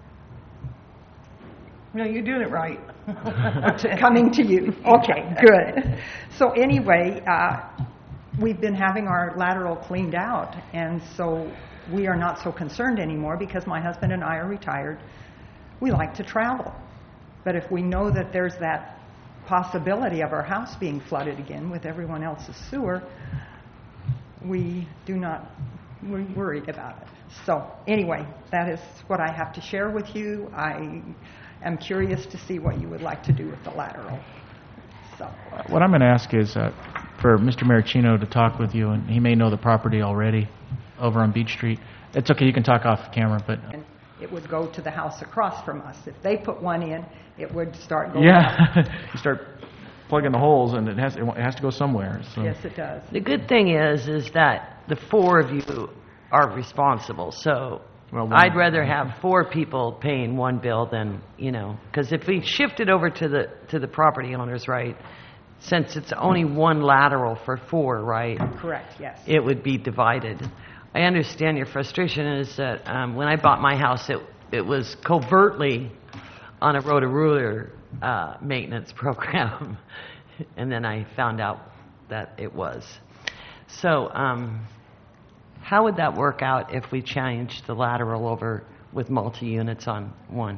No, you did it right. Coming to you. Okay, good. So anyway, we've been having our lateral cleaned out, and so we are not so concerned anymore because my husband and I are retired. We like to travel. But if we know that there's that possibility of our house being flooded again with everyone else's sewer, we're worried about it. So anyway, that is what I have to share with you. I am curious to see what you would like to do with the lateral. So. What I'm going to ask is for Mr. Maricino to talk with you, and he may know the property already over on Beach Street. It's okay, you can talk off camera, but... And it would go to the house across from us. If they put one in, it would start going Yeah, you start plugging the holes, and it has to go somewhere. So. Yes, it does. The good thing is that the 4 of you are responsible. So I'd rather have 4 people paying one bill than, because if we shift it over to the property owners, right, since it's only one lateral for 4, right? Correct, yes. It would be divided. I understand your frustration is that when I bought my house, it was covertly on a Roto-Rooter maintenance program, and then I found out that it was. So how would that work out if we changed the lateral over with multi-units on one?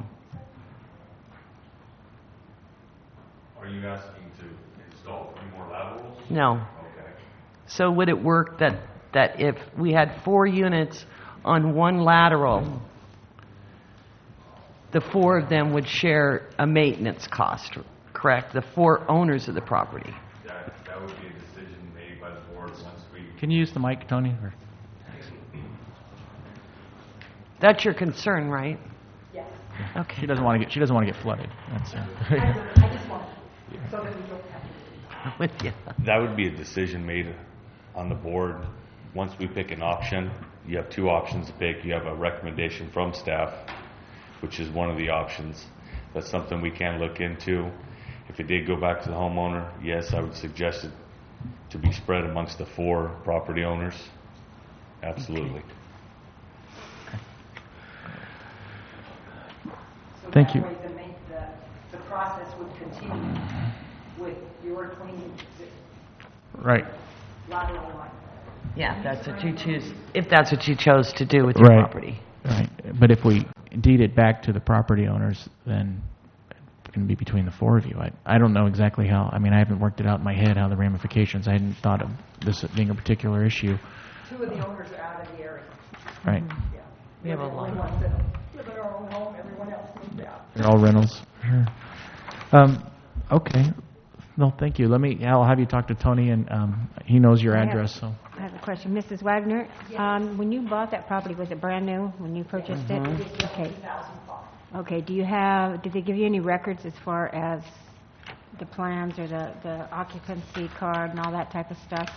Are you asking to install 3 more laterals? No. Okay. So would it work that if we had 4 units on one lateral, the 4 of them would share a maintenance cost, correct? The 4 owners of the property. That would be a decision made by the board once we... Can you use the mic, Tony? Or? That's your concern, right? Yes. Okay. She doesn't want to get flooded. That's I just want to, so that we don't have to. With you. That would be a decision made on the board. Once we pick an option, you have 2 options to pick. You have a recommendation from staff, which is one of the options. That's something we can look into. If it did go back to the homeowner, yes, I would suggest it to be spread amongst the 4 property owners. Absolutely. Thank you. So that way the process would continue with your cleaning Right. lateral line. Yeah, if that's what you choose, if that's what you chose to do with your Right. property. Right. But if we deed it back to the property owners, then it can be between the 4 of you. I don't know exactly how. I mean, I haven't worked it out in my head how the ramifications. I hadn't thought of this being a particular issue. 2 of the owners are out of the area. Right. Yeah. We have a We're the only lot. ones that live in our own home, everyone else moved out. They're all rentals. Sure. Okay. No, thank you. I'll have you talk to Tony, and he knows your I have- address. So I have a question. Mrs. Wagner, when you bought that property, was it brand new when you purchased it? Okay. Okay, did they give you any records as far as the plans or the occupancy card and all that type of stuff?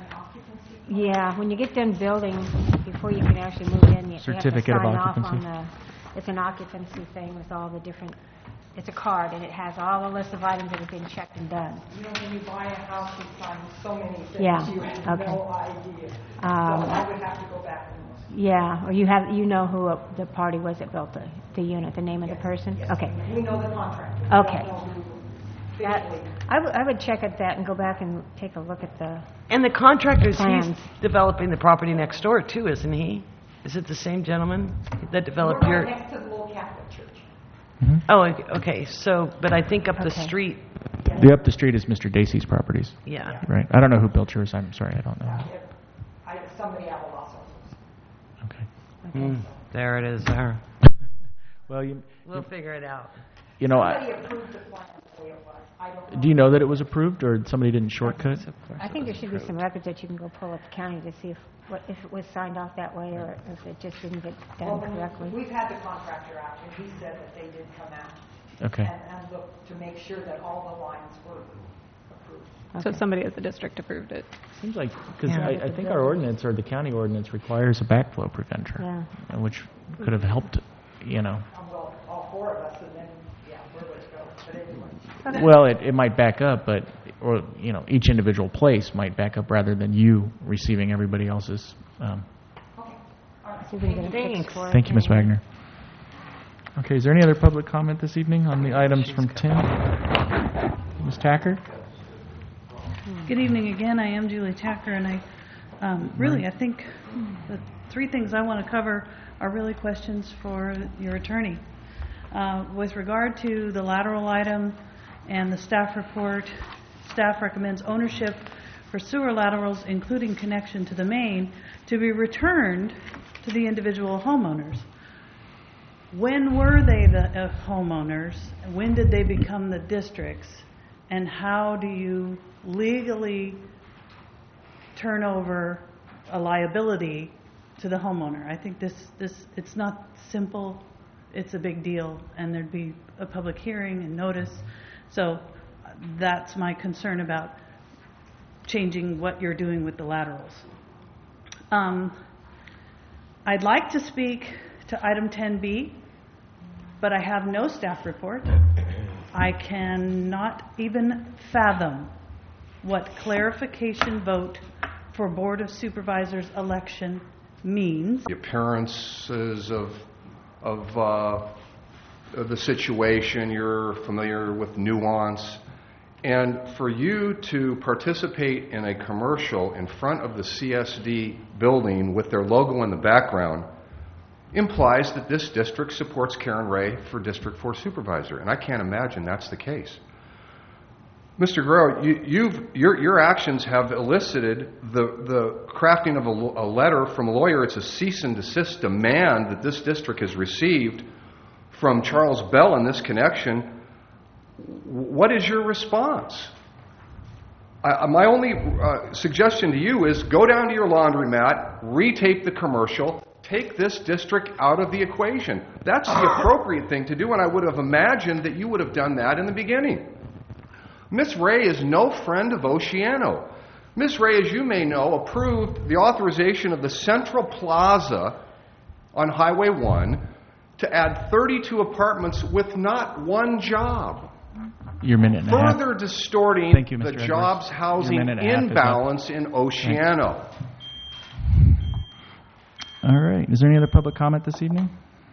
Yeah, when you get done building, before you can actually move in, you have to Certificate of sign off on occupancy. it's an occupancy thing with all the different, it's a card, and it has all the list of items that have been checked and done. You know, when you buy a house, you sign so many things, Yeah, you have okay. no idea. So I would have to go back and look. Yeah, or you know who the party was that built the unit, the name of the person? Yes. Okay. We know the contractor. We Okay. don't know who That- physically. I would check at that and go back and take a look at the, And the contractor's, he's Plans. developing the property next door too, isn't he? Is it the same gentleman that developed We're your? right next to the little Catholic church. Oh, okay, so, but I think up the Okay. street, the up the street is Mr. Dacey's properties. yeah. Right. I don't know who built yours. I'm sorry. I don't know. Somebody out of Los Angeles. Okay. There it is there. Well, We'll figure it out. Somebody approved the plan the way it was. I don't know. do you know that it was approved, or somebody didn't shortcut? I think there should be some records that you can go pull at the county to see if it was signed off that way or if it just didn't get done correctly. We've had the contractor out, and he said that they did come out Okay. and look to make sure that all the lines were approved. So somebody at the district approved it. Seems like, because Yeah. I think our ordinance, or the county ordinance, requires a backflow preventer, Yeah. which could have helped, Well, all 4 of us, and then, yeah, where would it go? But anyway. Well, it might back up, but, or, each individual place might back up rather than you receiving everybody else's. See if we can get it fixed Thanks. for us. Thank you, Ms. Wagner. Okay, is there any other public comment this evening on the items from Tim? Ms. Tacker? Good evening again. I am Julie Tacker, and I think the 3 things I want to cover are really questions for your attorney. With regard to the lateral item and the staff report, staff recommends ownership for sewer laterals, including connection to the main, to be returned to the individual homeowners. When were they the homeowners? When did they become the districts? And how do you legally turn over a liability to the homeowner? I think it's not simple. It's a big deal, and there'd be a public hearing and notice. So that's my concern about changing what you're doing with the laterals. I'd like to speak to item 10B, but I have no staff report. I cannot even fathom what clarification vote for Board of Supervisors election means. The appearances of the situation, you're familiar with nuance, and for you to participate in a commercial in front of the CSD building with their logo in the background implies that this district supports Karen Ray for District 4 Supervisor, and I can't imagine that's the case. Mr. Guerrero, your actions have elicited the crafting of a letter from a lawyer. It's a cease and desist demand that this district has received from Charles Bell in this connection. What is your response? My only suggestion to you is go down to your laundromat, retape the commercial, take this district out of the equation. That's the appropriate thing to do, and I would have imagined that you would have done that in the beginning. Ms. Ray is no friend of Oceano. Ms. Ray, as you may know, approved the authorization of the Central Plaza on Highway 1 to add 32 apartments with not one job. Your minute and a half. further distorting Thank you, the Mr. Edwards. jobs housing Your minute and a half is up. imbalance in Oceano. All right. Is there any other public comment this evening?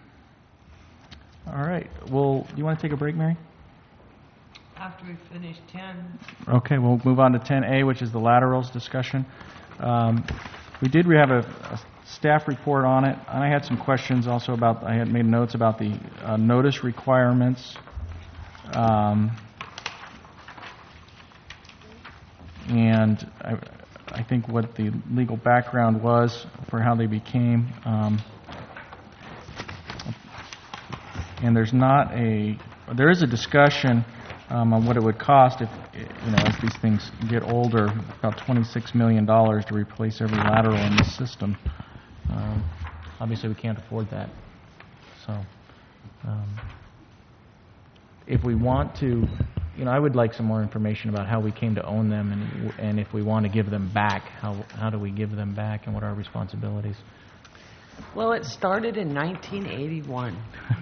All right. Well, do you want to take a break, Mary? After we finish 10. Okay, we'll move on to 10A, which is the laterals discussion. We have a staff report on it, and I had some questions also about, I had made notes about the notice requirements. And I think what the legal background was for how they became. And there is a discussion on what it would cost if, as these things get older, about $26 million to replace every lateral in the system. Obviously, we can't afford that. So, if we want to, I would like some more information about how we came to own them, and if we want to give them back, how do we give them back, and what are our responsibilities? Well, it started in 1981.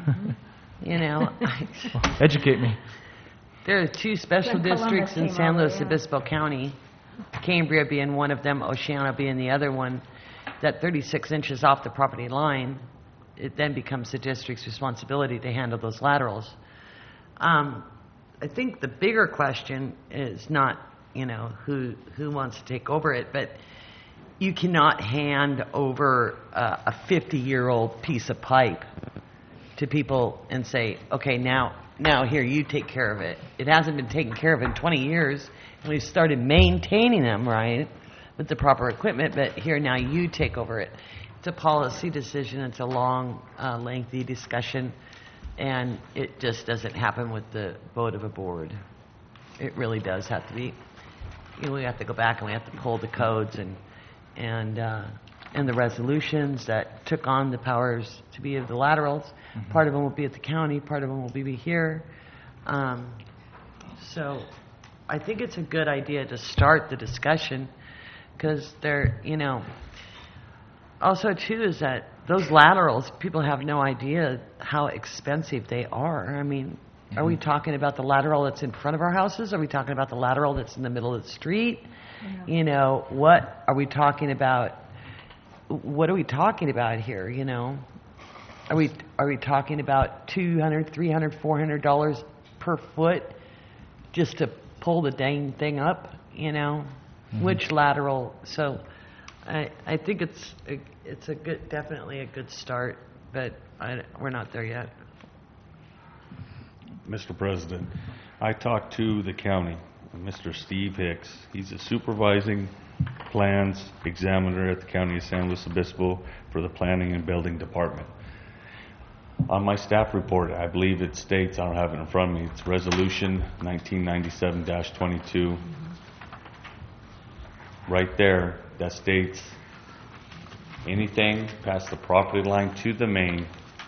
Educate me. There are two special When Columbus districts in came San over, Luis yeah. Obispo County, Cambria being one of them, Oceano being the other one, that 36 inches off the property line, it then becomes the district's responsibility to handle those laterals. I think the bigger question is not, who wants to take over it, but you cannot hand over a 50-year-old piece of pipe to people and say, okay, now here, you take care of it. It hasn't been taken care of in 20 years, and we've started maintaining them, right, with the proper equipment, but here, now you take over it. It's a policy decision. It's a long, lengthy discussion, and it just doesn't happen with the vote of a board. It really does have to be. We have to go back and we have to pull the codes and the resolutions that took on the powers to be of the laterals. Mm-hmm. Part of them will be at the county, part of them will be here. So I think it's a good idea to start the discussion, because they're, also too is that those laterals, people have no idea how expensive they are. I mean, are we talking about the lateral that's in front of our houses? Are we talking about the lateral that's in the middle of the street? Yeah. What are we talking about? What are we talking about here, Are we talking about $200, $300, $400 per foot just to pull the dang thing up, Which lateral? So I think it's definitely a good start, but we're not there yet. Mr. President, I talked to the county, Mr. Steve Hicks. He's a supervising plans examiner at the County of San Luis Obispo for the Planning and Building Department. On my staff report, I believe it states, I don't have it in front of me, it's Resolution 1997-22. Right there, that states anything past the property line to the main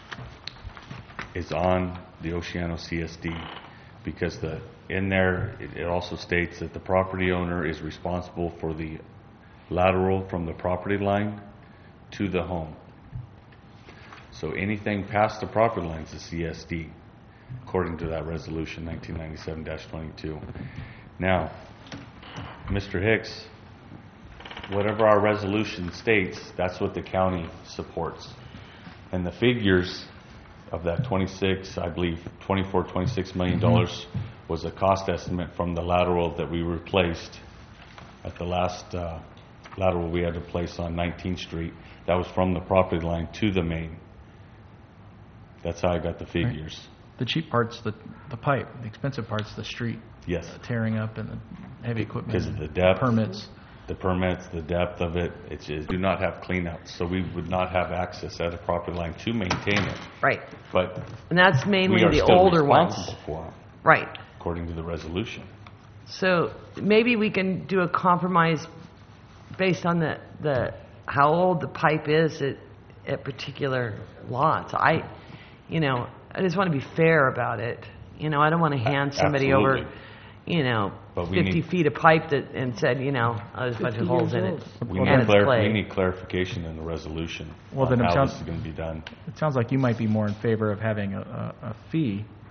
is on the Oceano CSD, because in there it also states that the property owner is responsible for the lateral from the property line to the home. So anything past the property line is a CSD, according to that resolution 1997-22. Now, Mr. Hicks, whatever our resolution states, that's what the county supports. And the figures of that 26 million was a cost estimate from the lateral that we replaced at the last lateral we had to place on 19th Street. That was from the property line to the main. That's how I got the figures. Right. The cheap part's the pipe. The expensive part's the street. Yes. Tearing up and the heavy equipment. Because of the depth. Permits. The permits, the depth of it, do not have cleanouts, so we would not have access at a property line to maintain it. Right. But and that's mainly we are the still older ones. responsible for them, right. according to the resolution. So maybe we can do a compromise based on the how old the pipe is at particular lots. I just want to be fair about it. I don't want to hand somebody Absolutely. over, But we 50 feet of pipe and said, there's a bunch of holes in it. We and it's clay. need clarification in the resolution Well, on then how this is going to be done. It sounds like you might be more in favor of having a fee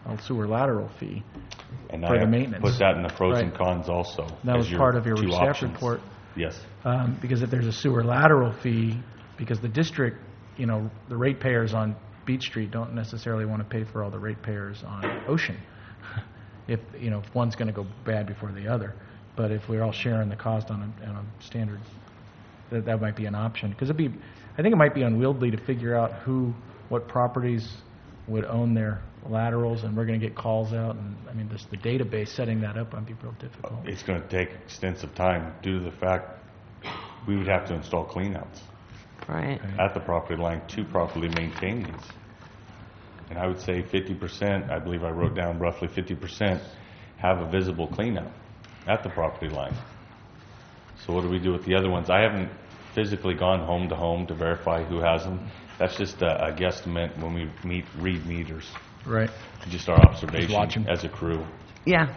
a sewer lateral fee And for I the have maintenance. put that in the pros and Right. cons also. That as was part of your two staff options. report. Yes. Because if there's a sewer lateral fee, because the district, the ratepayers on Beach Street don't necessarily want to pay for all the ratepayers on Ocean, if one's going to go bad before the other. But if we're all sharing the cost on a standard, that might be an option. Because I think it might be unwieldy to figure out what properties would own their laterals, and we're going to get calls out, and just the database, setting that up might be real difficult. It's going to take extensive time due to the fact we would have to install cleanouts Right. at the property line to properly maintain these. And I would say 50%, I believe I wrote down roughly 50%, have a visible cleanout at the property line. So what do we do with the other ones? I haven't physically gone home to verify who has them. That's just a guesstimate when we read meters. Right. Just our observation watch 'em. as a crew. Yeah.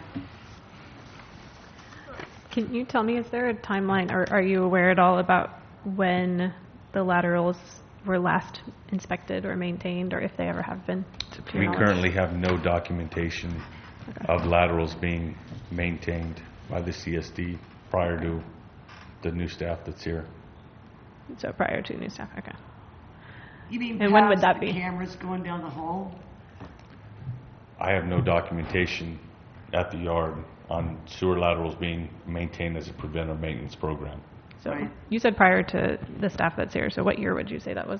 Can you tell me, is there a timeline, or are you aware at all about when the laterals were last inspected or maintained, or if they ever have been? to your We knowledge? currently have no documentation of laterals being maintained by the CSD prior to the new staff that's here. So prior to new staff, okay. You mean And when would past that the be? cameras going down the hall? I have no documentation at the yard on sewer laterals being maintained as a preventive maintenance program. So Right. you said prior to the staff that's here, so what year would you say that was?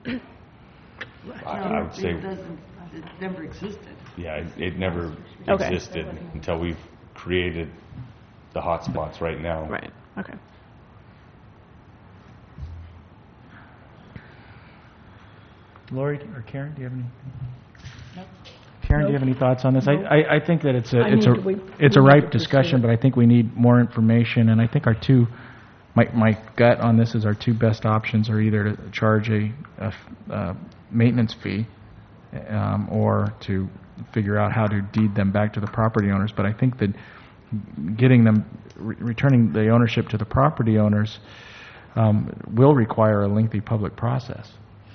I would say, It never existed. yeah, it never Okay. existed until we've created the hotspots right now. Right, okay. Lori or Karen, do you have any? Karen, do you have any thoughts on this? I think that it's a ripe discussion, but I think we need more information, and I think my gut on this is our two best options are either to charge a maintenance fee or to figure out how to deed them back to the property owners. But I think that getting them, returning the ownership to the property owners will require a lengthy public process.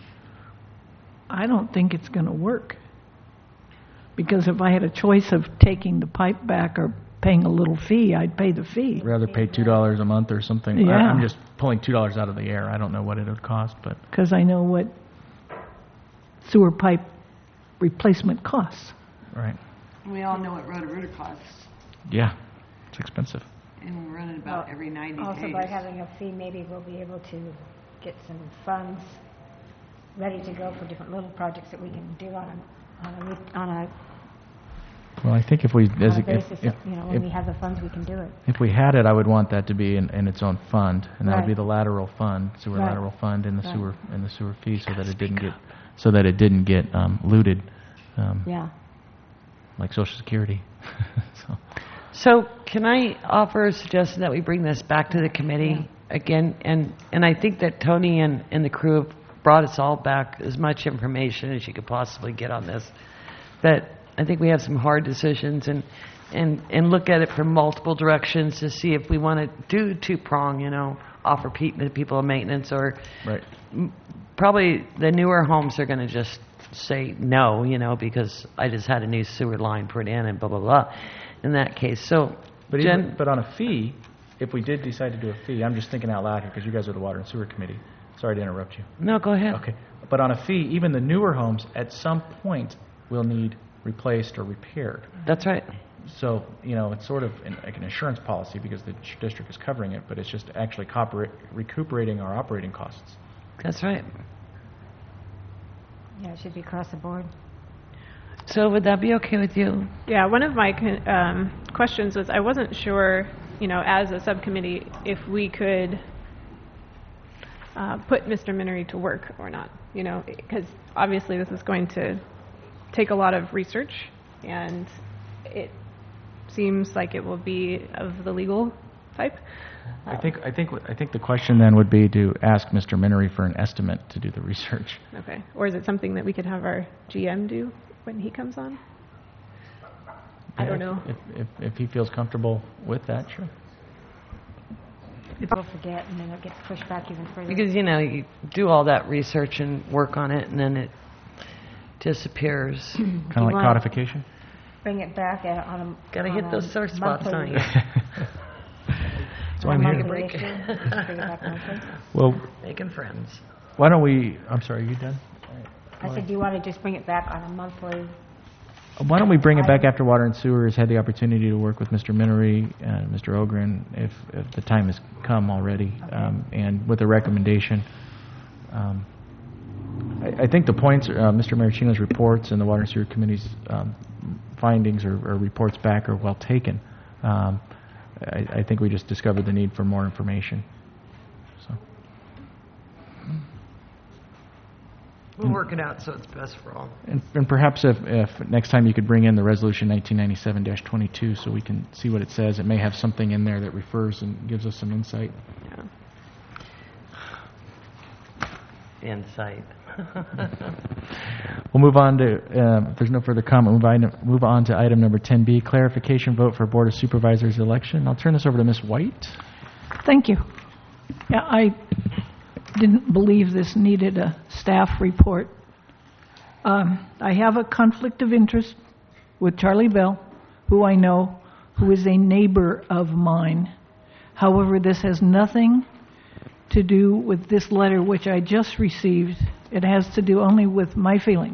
I don't think it's going to work. Because if I had a choice of taking the pipe back or paying a little fee, I'd pay the fee. Rather pay $2 a month or something. Yeah. I'm just pulling $2 out of the air. I don't know what it would cost, but Because I know what sewer pipe replacement costs. right. We all know what Roto-Rooter costs, Yeah, it's expensive. and we're running about every 90 Also, days. by having a fee, maybe we'll be able to get some funds ready to go for different little projects that we can do on a Well, I think if we, on a basis, when we have the funds, we can do it. if we had it, I would want that to be in its own fund, and that would be Right. the lateral fund, sewer Right. lateral fund in the Right. sewer fee, so that it didn't get looted, Yeah. like Social Security. So, So can I offer a suggestion that we bring this back to the committee again? And I think that Tony and the crew have brought us all back as much information as you could possibly get on this. But I think we have some hard decisions and look at it from multiple directions to see if we want to do two-prong, offer people a maintenance, or right. probably the newer homes are going to just say no, because I just had a new sewer line put in and blah, blah, blah, in that case. So, But Jen, but on a fee, if we did decide to do a fee, I'm just thinking out loud here, because you guys are the Water and Sewer Committee. Sorry to interrupt you. no, go ahead. Okay, but on a fee, even the newer homes, at some point, will need replaced or repaired. That's right. So, it's sort of like an insurance policy because the district is covering it, but it's just actually recuperating our operating costs. That's right. Yeah, it should be across the board. So would that be okay with you? Yeah, one of my questions was, I wasn't sure, as a subcommittee, if we could put Mr. Minery to work or not, because obviously this is going to take a lot of research, and it seems like it will be of the legal type. I think the question then would be to ask Mr. Minery for an estimate to do the research. Okay. Or is it something that we could have our GM do when he comes on? I don't know. If he feels comfortable with that, sure. People forget, and then it gets pushed back even further. Because, you do all that research and work on it, and then it disappears. Kind of like codification? bring it back on a... Gotta on hit a those sore spots, monthly- don't you? That's why I'm here. monthly issue? Just bring it back monthly? Well, Making friends. why don't we, I'm sorry, are you done? I said, do you want to just bring it back on a monthly? Why don't we bring it back after Water and Sewer has had the opportunity to work with Mr. Minery and Mr. Ogren if the time has come already, and with a recommendation. I think the points, Mr. Maricino's reports and the Water and Sewer Committee's findings or reports back are well taken. I think we just discovered the need for more information. So. We'll work it out so it's best for all. And perhaps if next time you could bring in the resolution 1997-22 so we can see what it says. It may have something in there that refers and gives us some insight. Yeah. Insight. We'll move on to, if there's no further comment, move on to item number 10B, clarification vote for Board of Supervisors election. I'll turn this over to Ms. White. Thank you. Yeah, I didn't believe this needed a staff report. I have a conflict of interest with Charlie Bell, who I know, who is a neighbor of mine. However, this has nothing to do with this letter which I just received. It has to do only with my feelings.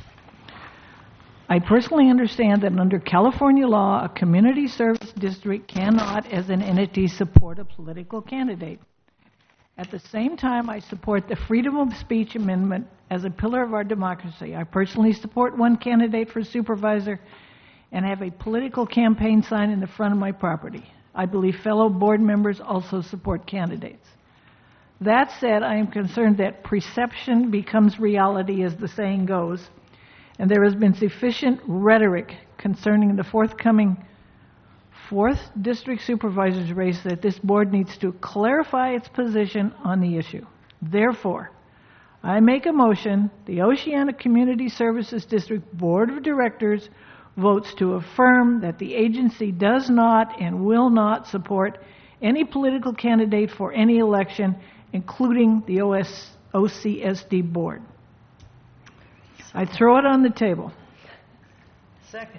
I personally understand that under California law, a community service district cannot, as an entity, support a political candidate. At the same time, I support the freedom of speech amendment as a pillar of our democracy. I personally support one candidate for supervisor and have a political campaign sign in the front of my property. I believe fellow board members also support candidates. That said, I am concerned that perception becomes reality, as the saying goes, and there has been sufficient rhetoric concerning the forthcoming 4th District Supervisor's race that this board needs to clarify its position on the issue. Therefore, I make a motion the Oceana Community Services District Board of Directors votes to affirm that the agency does not and will not support any political candidate for any election, including the OCSD board. I throw it on the table. Second.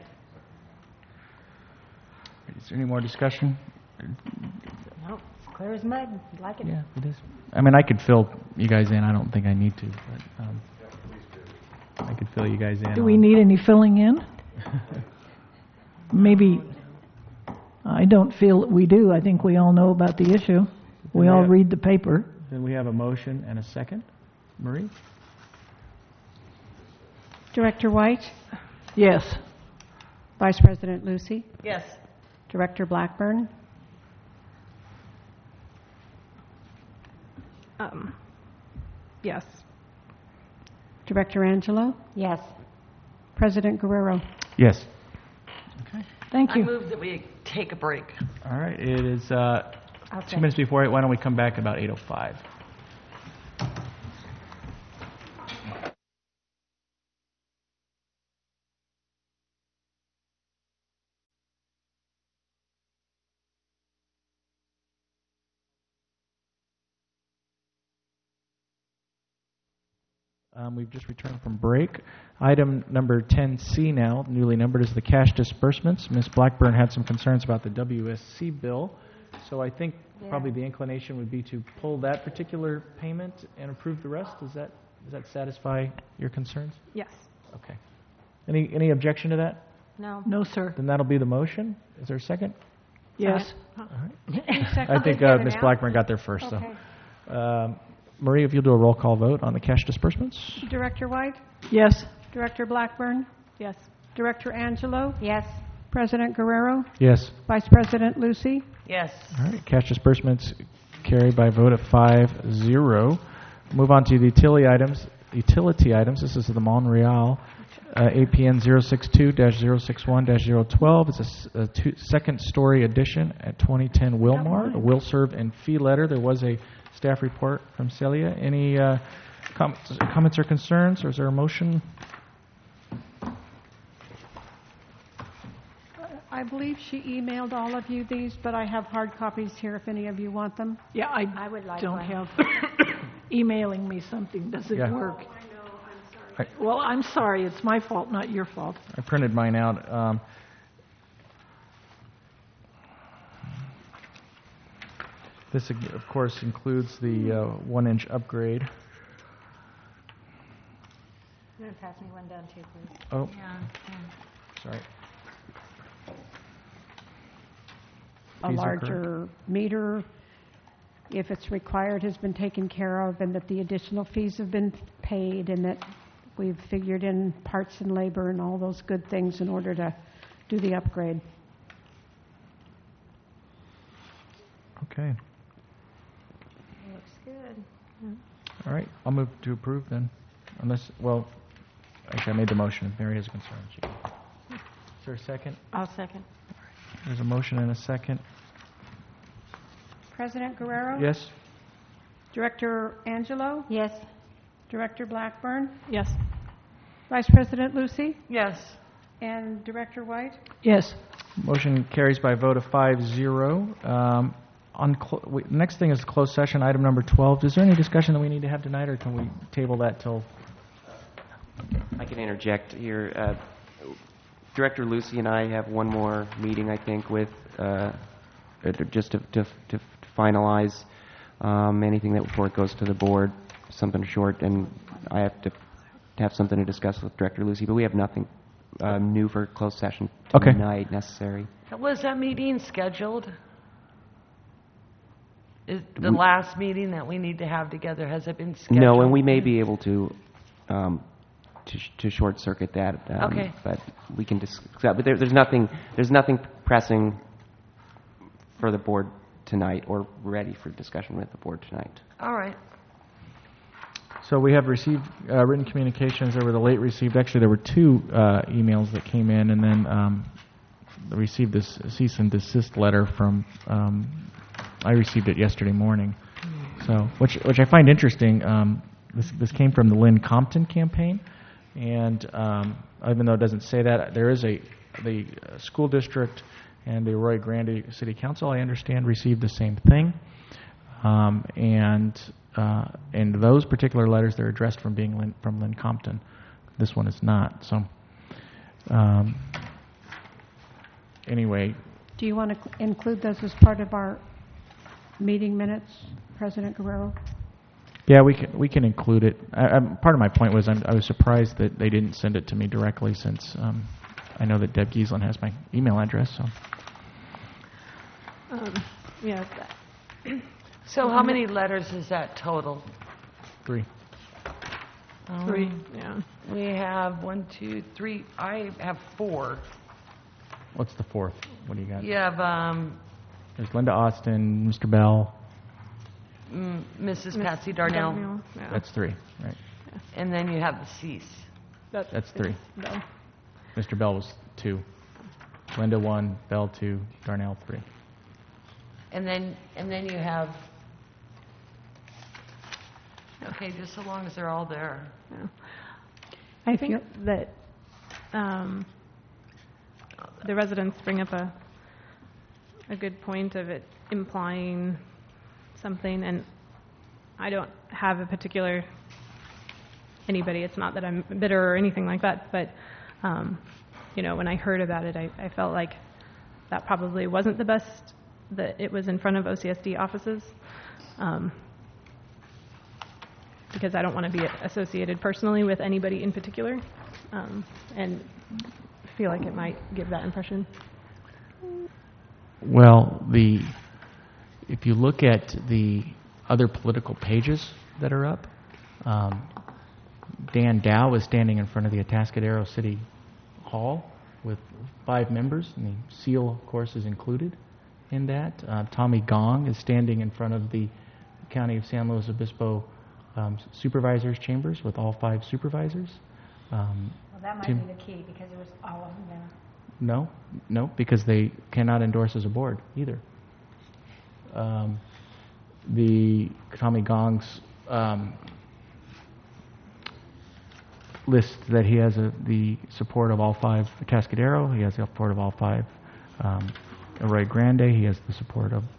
Is there any more discussion? No, it's clear as mud. You like it? Yeah, it is. I mean, I could fill you guys in. I don't think I need to, but I could fill you guys in. Do we need any filling in? Maybe. I don't feel that we do. I think we all know about the issue. We all read the paper. Then we have a motion and a second. Marie? Director White, Yes. Vice President Lucy, Yes. Director Blackburn, Yes. Director Angelo, Yes. President Guerrero. Yes. Thank I you. move that we take a break. All right, it is I'll 2 say. minutes before 8. Why don't we come back about 8:05? We've just returned from break. Item number 10C now, newly numbered, is the cash disbursements. Ms. Blackburn had some concerns about the WSC bill, so I think probably the inclination would be to pull that particular payment and approve the rest. Does that satisfy your concerns? Yes. Okay. Any objection to that? No. No, sir. Then that'll be the motion. Is there a second? Yes. I think Ms. Blackburn got there first, Okay. so. Marie, if you'll do a roll call vote on the cash disbursements. Director White, Yes. Director Blackburn, Yes. Director Angelo, Yes. President Guerrero, Yes. Vice President Lucy. Yes. All right, cash disbursements carried by a vote of 5-0. Move on to the utility items. This is the Montreal APN 062-061-012. It's a second-story addition at 2010 Wilmar. A will serve and fee letter. There was a staff report from Celia. Any comments or concerns, or is there a motion? I believe she emailed all of you these, but I have hard copies here if any of you want them. Yeah, I would like don't one. have emailing me something doesn't Yeah. work. Well, I'm sorry, it's my fault, not your fault. I printed mine out. This, of course, includes the 1-inch upgrade. You want to pass me one down too, please? Oh, sorry. A Fees are larger meter, if it's required, has been taken care of, and that the additional fees have been paid, and that we've figured in parts and labor and all those good things in order to do the upgrade. Okay. Looks good. All right. I'll move to approve then. Unless, well, actually, I made the motion. If Mary has a concern. Is there a second? I'll second. There's a motion and a second. President Guerrero? Yes? Director Angelo? Yes. Director Blackburn? Yes. Vice President Lucy? Yes. And Director White? Yes. Motion carries by a vote of 5-0. Next thing is closed session, item number 12. Is there any discussion that we need to have tonight, or can we table that till? I can interject here. Director Lucy and I have one more meeting, I think, with just to finalize anything that before it goes to the board, something short, and I have to have something to discuss with Director Lucy. But we have nothing new for closed session tonight necessary. Was that meeting scheduled? Is the last meeting that we need to have together, has it been scheduled? No, and we may be able to short circuit that. Okay. But we can discuss. But there's nothing pressing for the board tonight, or ready for discussion with the board tonight. All right. So we have received written communications. There were the late received. Actually, there were 2 emails that came in, and then received this cease and desist letter from. I received it yesterday morning. So, which I find interesting. This came from the Lynn Compton campaign, and even though it doesn't say that, there is the school district and the Arroyo Grande City Council, I understand, received the same thing. And those particular letters, they're addressed from Lynn Compton. This one is not. So, anyway. Do you want to include those as part of our meeting minutes, President Guerrero? Yeah, we can include it. Part of my point was I was surprised that they didn't send it to me directly, since I know that Deb Giesland has my email address. So. Yeah. So how many letters is that total? 3. 3, yeah. We have 1, 2, 3. I have 4. What's the 4th? What do you got? You have There's Linda Austin, Mr. Bell. Mrs. Patsy Darnell. Yeah. That's 3, right? And then you have the cease. That's 3. No. Mr. Bell was 2. Linda 1, Bell 2, Darnell 3. And then you have. Okay, just so long as they're all there. Yeah. I think that the residents bring up a good point of it implying something, and I don't have a particular anybody. It's not that I'm bitter or anything like that, but when I heard about it, I felt like that probably wasn't the best, that it was in front of OCSD offices, because I don't want to be associated personally with anybody in particular, and feel like it might give that impression. Well, if you look at the other political pages that are up, Dan Dow is standing in front of the Atascadero City Hall with 5 members, and the seal, of course, is included in that. Tommy Gong is standing in front of the County of San Luis Obispo Supervisors' Chambers with all 5 supervisors. Well, that might be the key, because there was all of them there. No, because they cannot endorse as a board either. The Tommy Gong's list that he has the support of all 5 Atascadero. He has the support of all 5 Arroyo Grande. He has the support of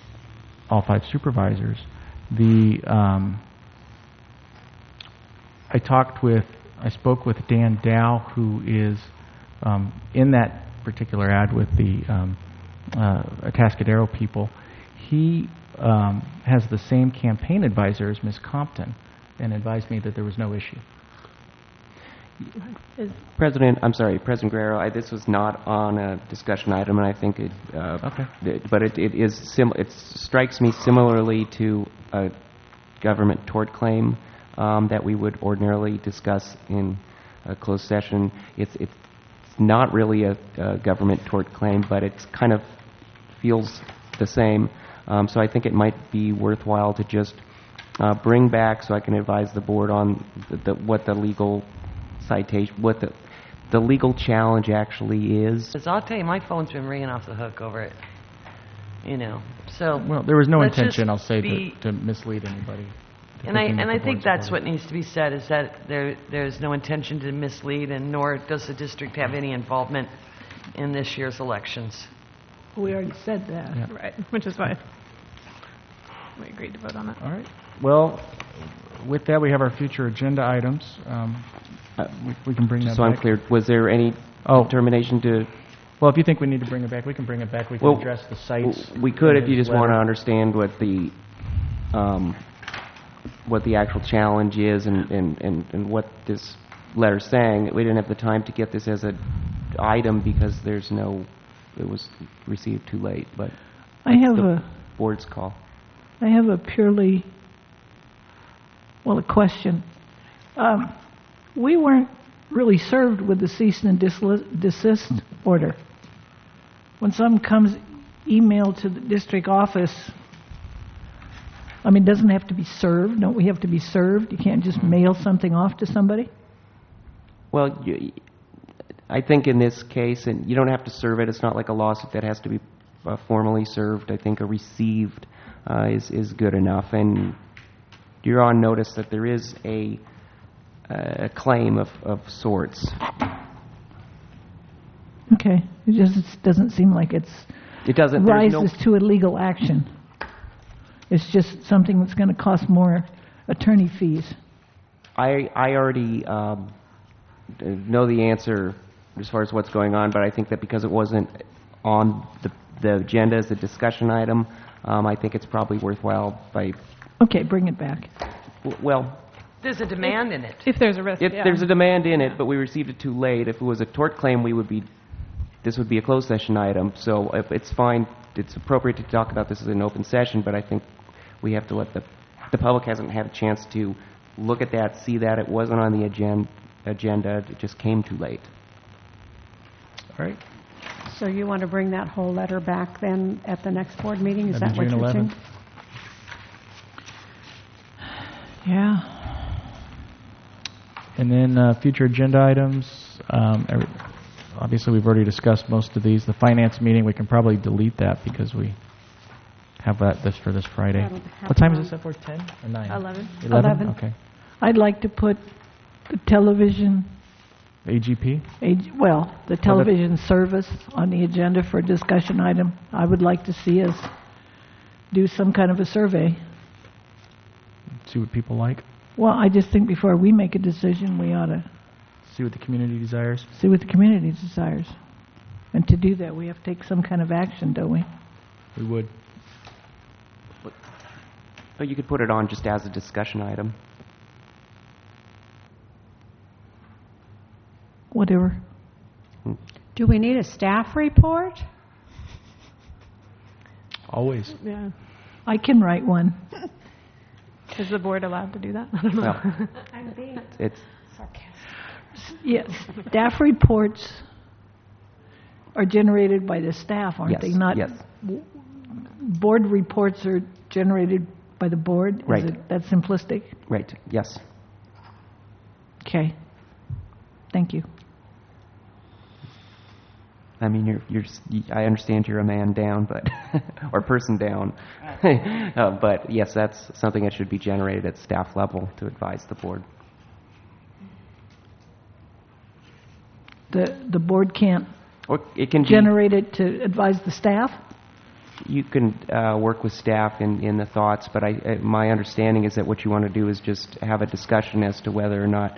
all 5 supervisors. I spoke with Dan Dow, who is in that particular ad with the Atascadero people. He has the same campaign advisor as Ms. Compton and advised me that there was no issue. President Guerrero, this was not on a discussion item, and I think but it strikes me similarly to a government tort claim that we would ordinarily discuss in a closed session. It's not really a government tort claim, but it kind of feels the same. So I think it might be worthwhile to just bring back, so I can advise the board on what the legal citation, what the legal challenge actually is. Because I'll tell you, my phone's been ringing off the hook over it. So. Well, there was no let's intention, just I'll say, to mislead anybody. And I think that's what needs to be said, is that there's no intention to mislead, and nor does the district have any involvement in this year's elections. We already said that. Yeah. Right, which is why we agreed to vote on that. All right. Well, with that, we have our future agenda items. We can bring that back. So I'm clear, was there any determination to... Well, if you think we need to bring it back, we can bring it back. We can address the sites. We could, if you just want to understand what the actual challenge is and what this letter's saying. We didn't have the time to get this as an item because it was received too late, but I have the board's call. I have a question. We weren't really served with the cease and desist order. When someone comes emailed to the district office, it doesn't have to be served. Don't we have to be served? You can't just mail something off to somebody? Well, I think in this case, and you don't have to serve it. It's not like a lawsuit that has to be formally served. I think a received is good enough. And you're on notice that there is a claim of sorts. Okay. It just doesn't seem like it rises to a legal action. It's just something that's going to cost more attorney fees. I already know the answer as far as what's going on, but I think that because it wasn't on the agenda as a discussion item, I think it's probably worthwhile by... Okay, bring it back. Well... There's a demand in it. If there's a risk, There's a demand in it, but we received it too late. If it was a tort claim, this would be a closed session item. So if it's fine, it's appropriate to talk about this as an open session, but I think we have to let the public hasn't had a chance to look at that, see that. It wasn't on the agenda. It just came too late. All right. So you want to bring that whole letter back then at the next board meeting? Is that what June you're 11th. saying? Yeah. And then future agenda items. Obviously, we've already discussed most of these. The finance meeting, we can probably delete that because we have this for this Friday. What time is it set for? 10 or 9? 11. 11? Okay. I'd like to put the television... AGP? The television service on the agenda for a discussion item. I would like to see us do some kind of a survey. See what people like. Well, I just think before we make a decision, we ought to see what the community desires. See what the community desires. And to do that, we have to take some kind of action, don't we? We would. But you could put it on just as a discussion item. Whatever. Do we need a staff report? Always. Yeah. I can write one. Is the board allowed to do that? I don't know. Well, I'm being it's sarcastic. Yes. Staff reports are generated by the staff, aren't they? Not yes. Board reports are generated by the board? Right. Is it that simplistic? Right, yes. Okay. Thank you. I mean, I understand you're a man down, but or person down, but yes, that's something that should be generated at staff level to advise the board. The board can't Or it can generate it to advise the staff? you can work with staff in the thoughts, but my understanding is that what you want to do is just have a discussion as to whether or not,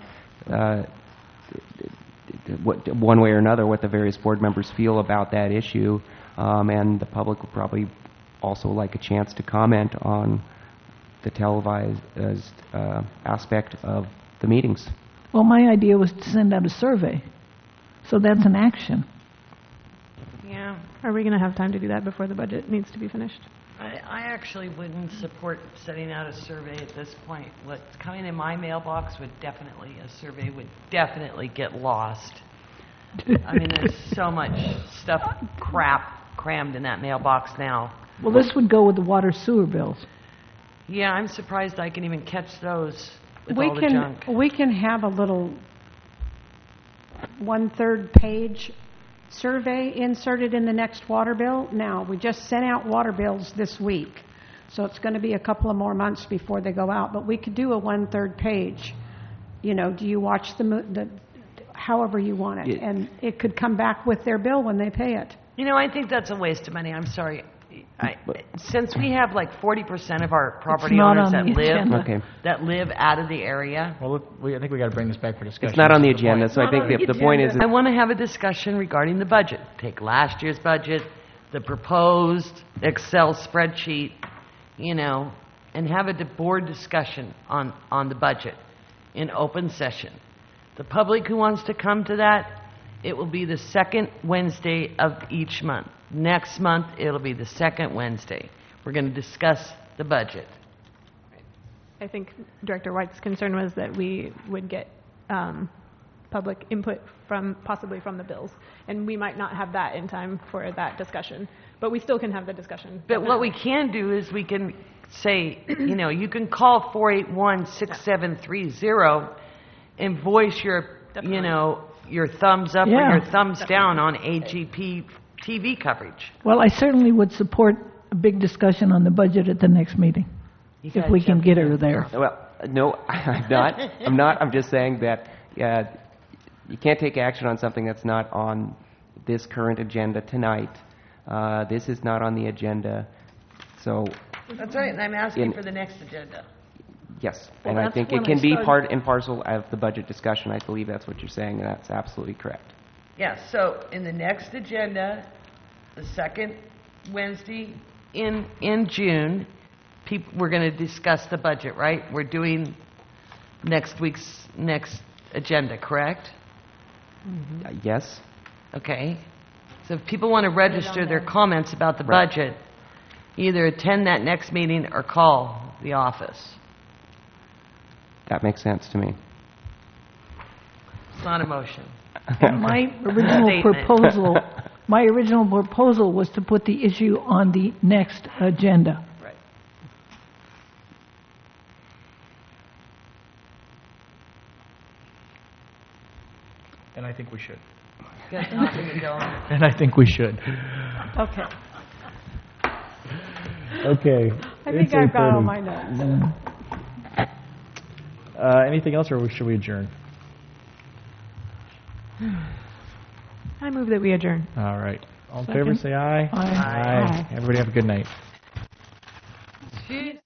one way or another, what the various board members feel about that issue, and the public will probably also like a chance to comment on the televised aspect of the meetings. Well, my idea was to send out a survey, so that's an action. Yeah. Are we going to have time to do that before the budget needs to be finished? I actually wouldn't support setting out a survey at this point. What's coming in my mailbox a survey would definitely get lost. I mean, there's so much crap crammed in that mailbox now. Well, this would go with the water sewer bills. Yeah, I'm surprised I can even catch those with all the junk. We can have a little 1/3 page survey inserted in the next water bill. Now, we just sent out water bills this week, so it's going to be a couple of more months before they go out, but we could do a 1/3 page. You know, do you watch the however you want it, and it could come back with their bill when they pay it. You know, I think that's a waste of money. I'm sorry. Since we have like 40% of our property owners that live out of the area. Well, I think we got to bring this back for discussion. It's not on the agenda, so I think the point is... I want to have a discussion regarding the budget. Take last year's budget, the proposed Excel spreadsheet, you know, and have a board discussion on the budget in open session. The public who wants to come to that, it will be the second Wednesday of each month. Next month, it'll be the second Wednesday. We're going to discuss the budget. I think Director White's concern was that we would get public input possibly from the bills, and we might not have that in time for that discussion. But we still can have the discussion. But what we can do is we can say, you know, you can call 481-6730 and voice your, you know, your thumbs up or your thumbs down on AGP TV coverage. Well, I certainly would support a big discussion on the budget at the next meeting, if we can get her there. Well, no, I'm not. I'm just saying that you can't take action on something that's not on this current agenda tonight. This is not on the agenda, so... That's right, and I'm asking for the next agenda. Yes, and I think it can be part and parcel of the budget discussion. I believe that's what you're saying, and that's absolutely correct. Yeah, so in the next agenda, the second Wednesday in June, we're going to discuss the budget, right? We're doing next week's next agenda, correct? Yes. Okay. So if people want to register their comments about the budget, either attend that next meeting or call the office. That makes sense to me. It's not a motion. My original proposal was to put the issue on the next agenda. Right. And I think we should. Got nothing to go on. And I think we should. Okay. Okay. I think I've got all my notes. Anything else, or should we adjourn? I move that we adjourn. All right. All in favor, say aye. Aye. Everybody have a good night. Jeez.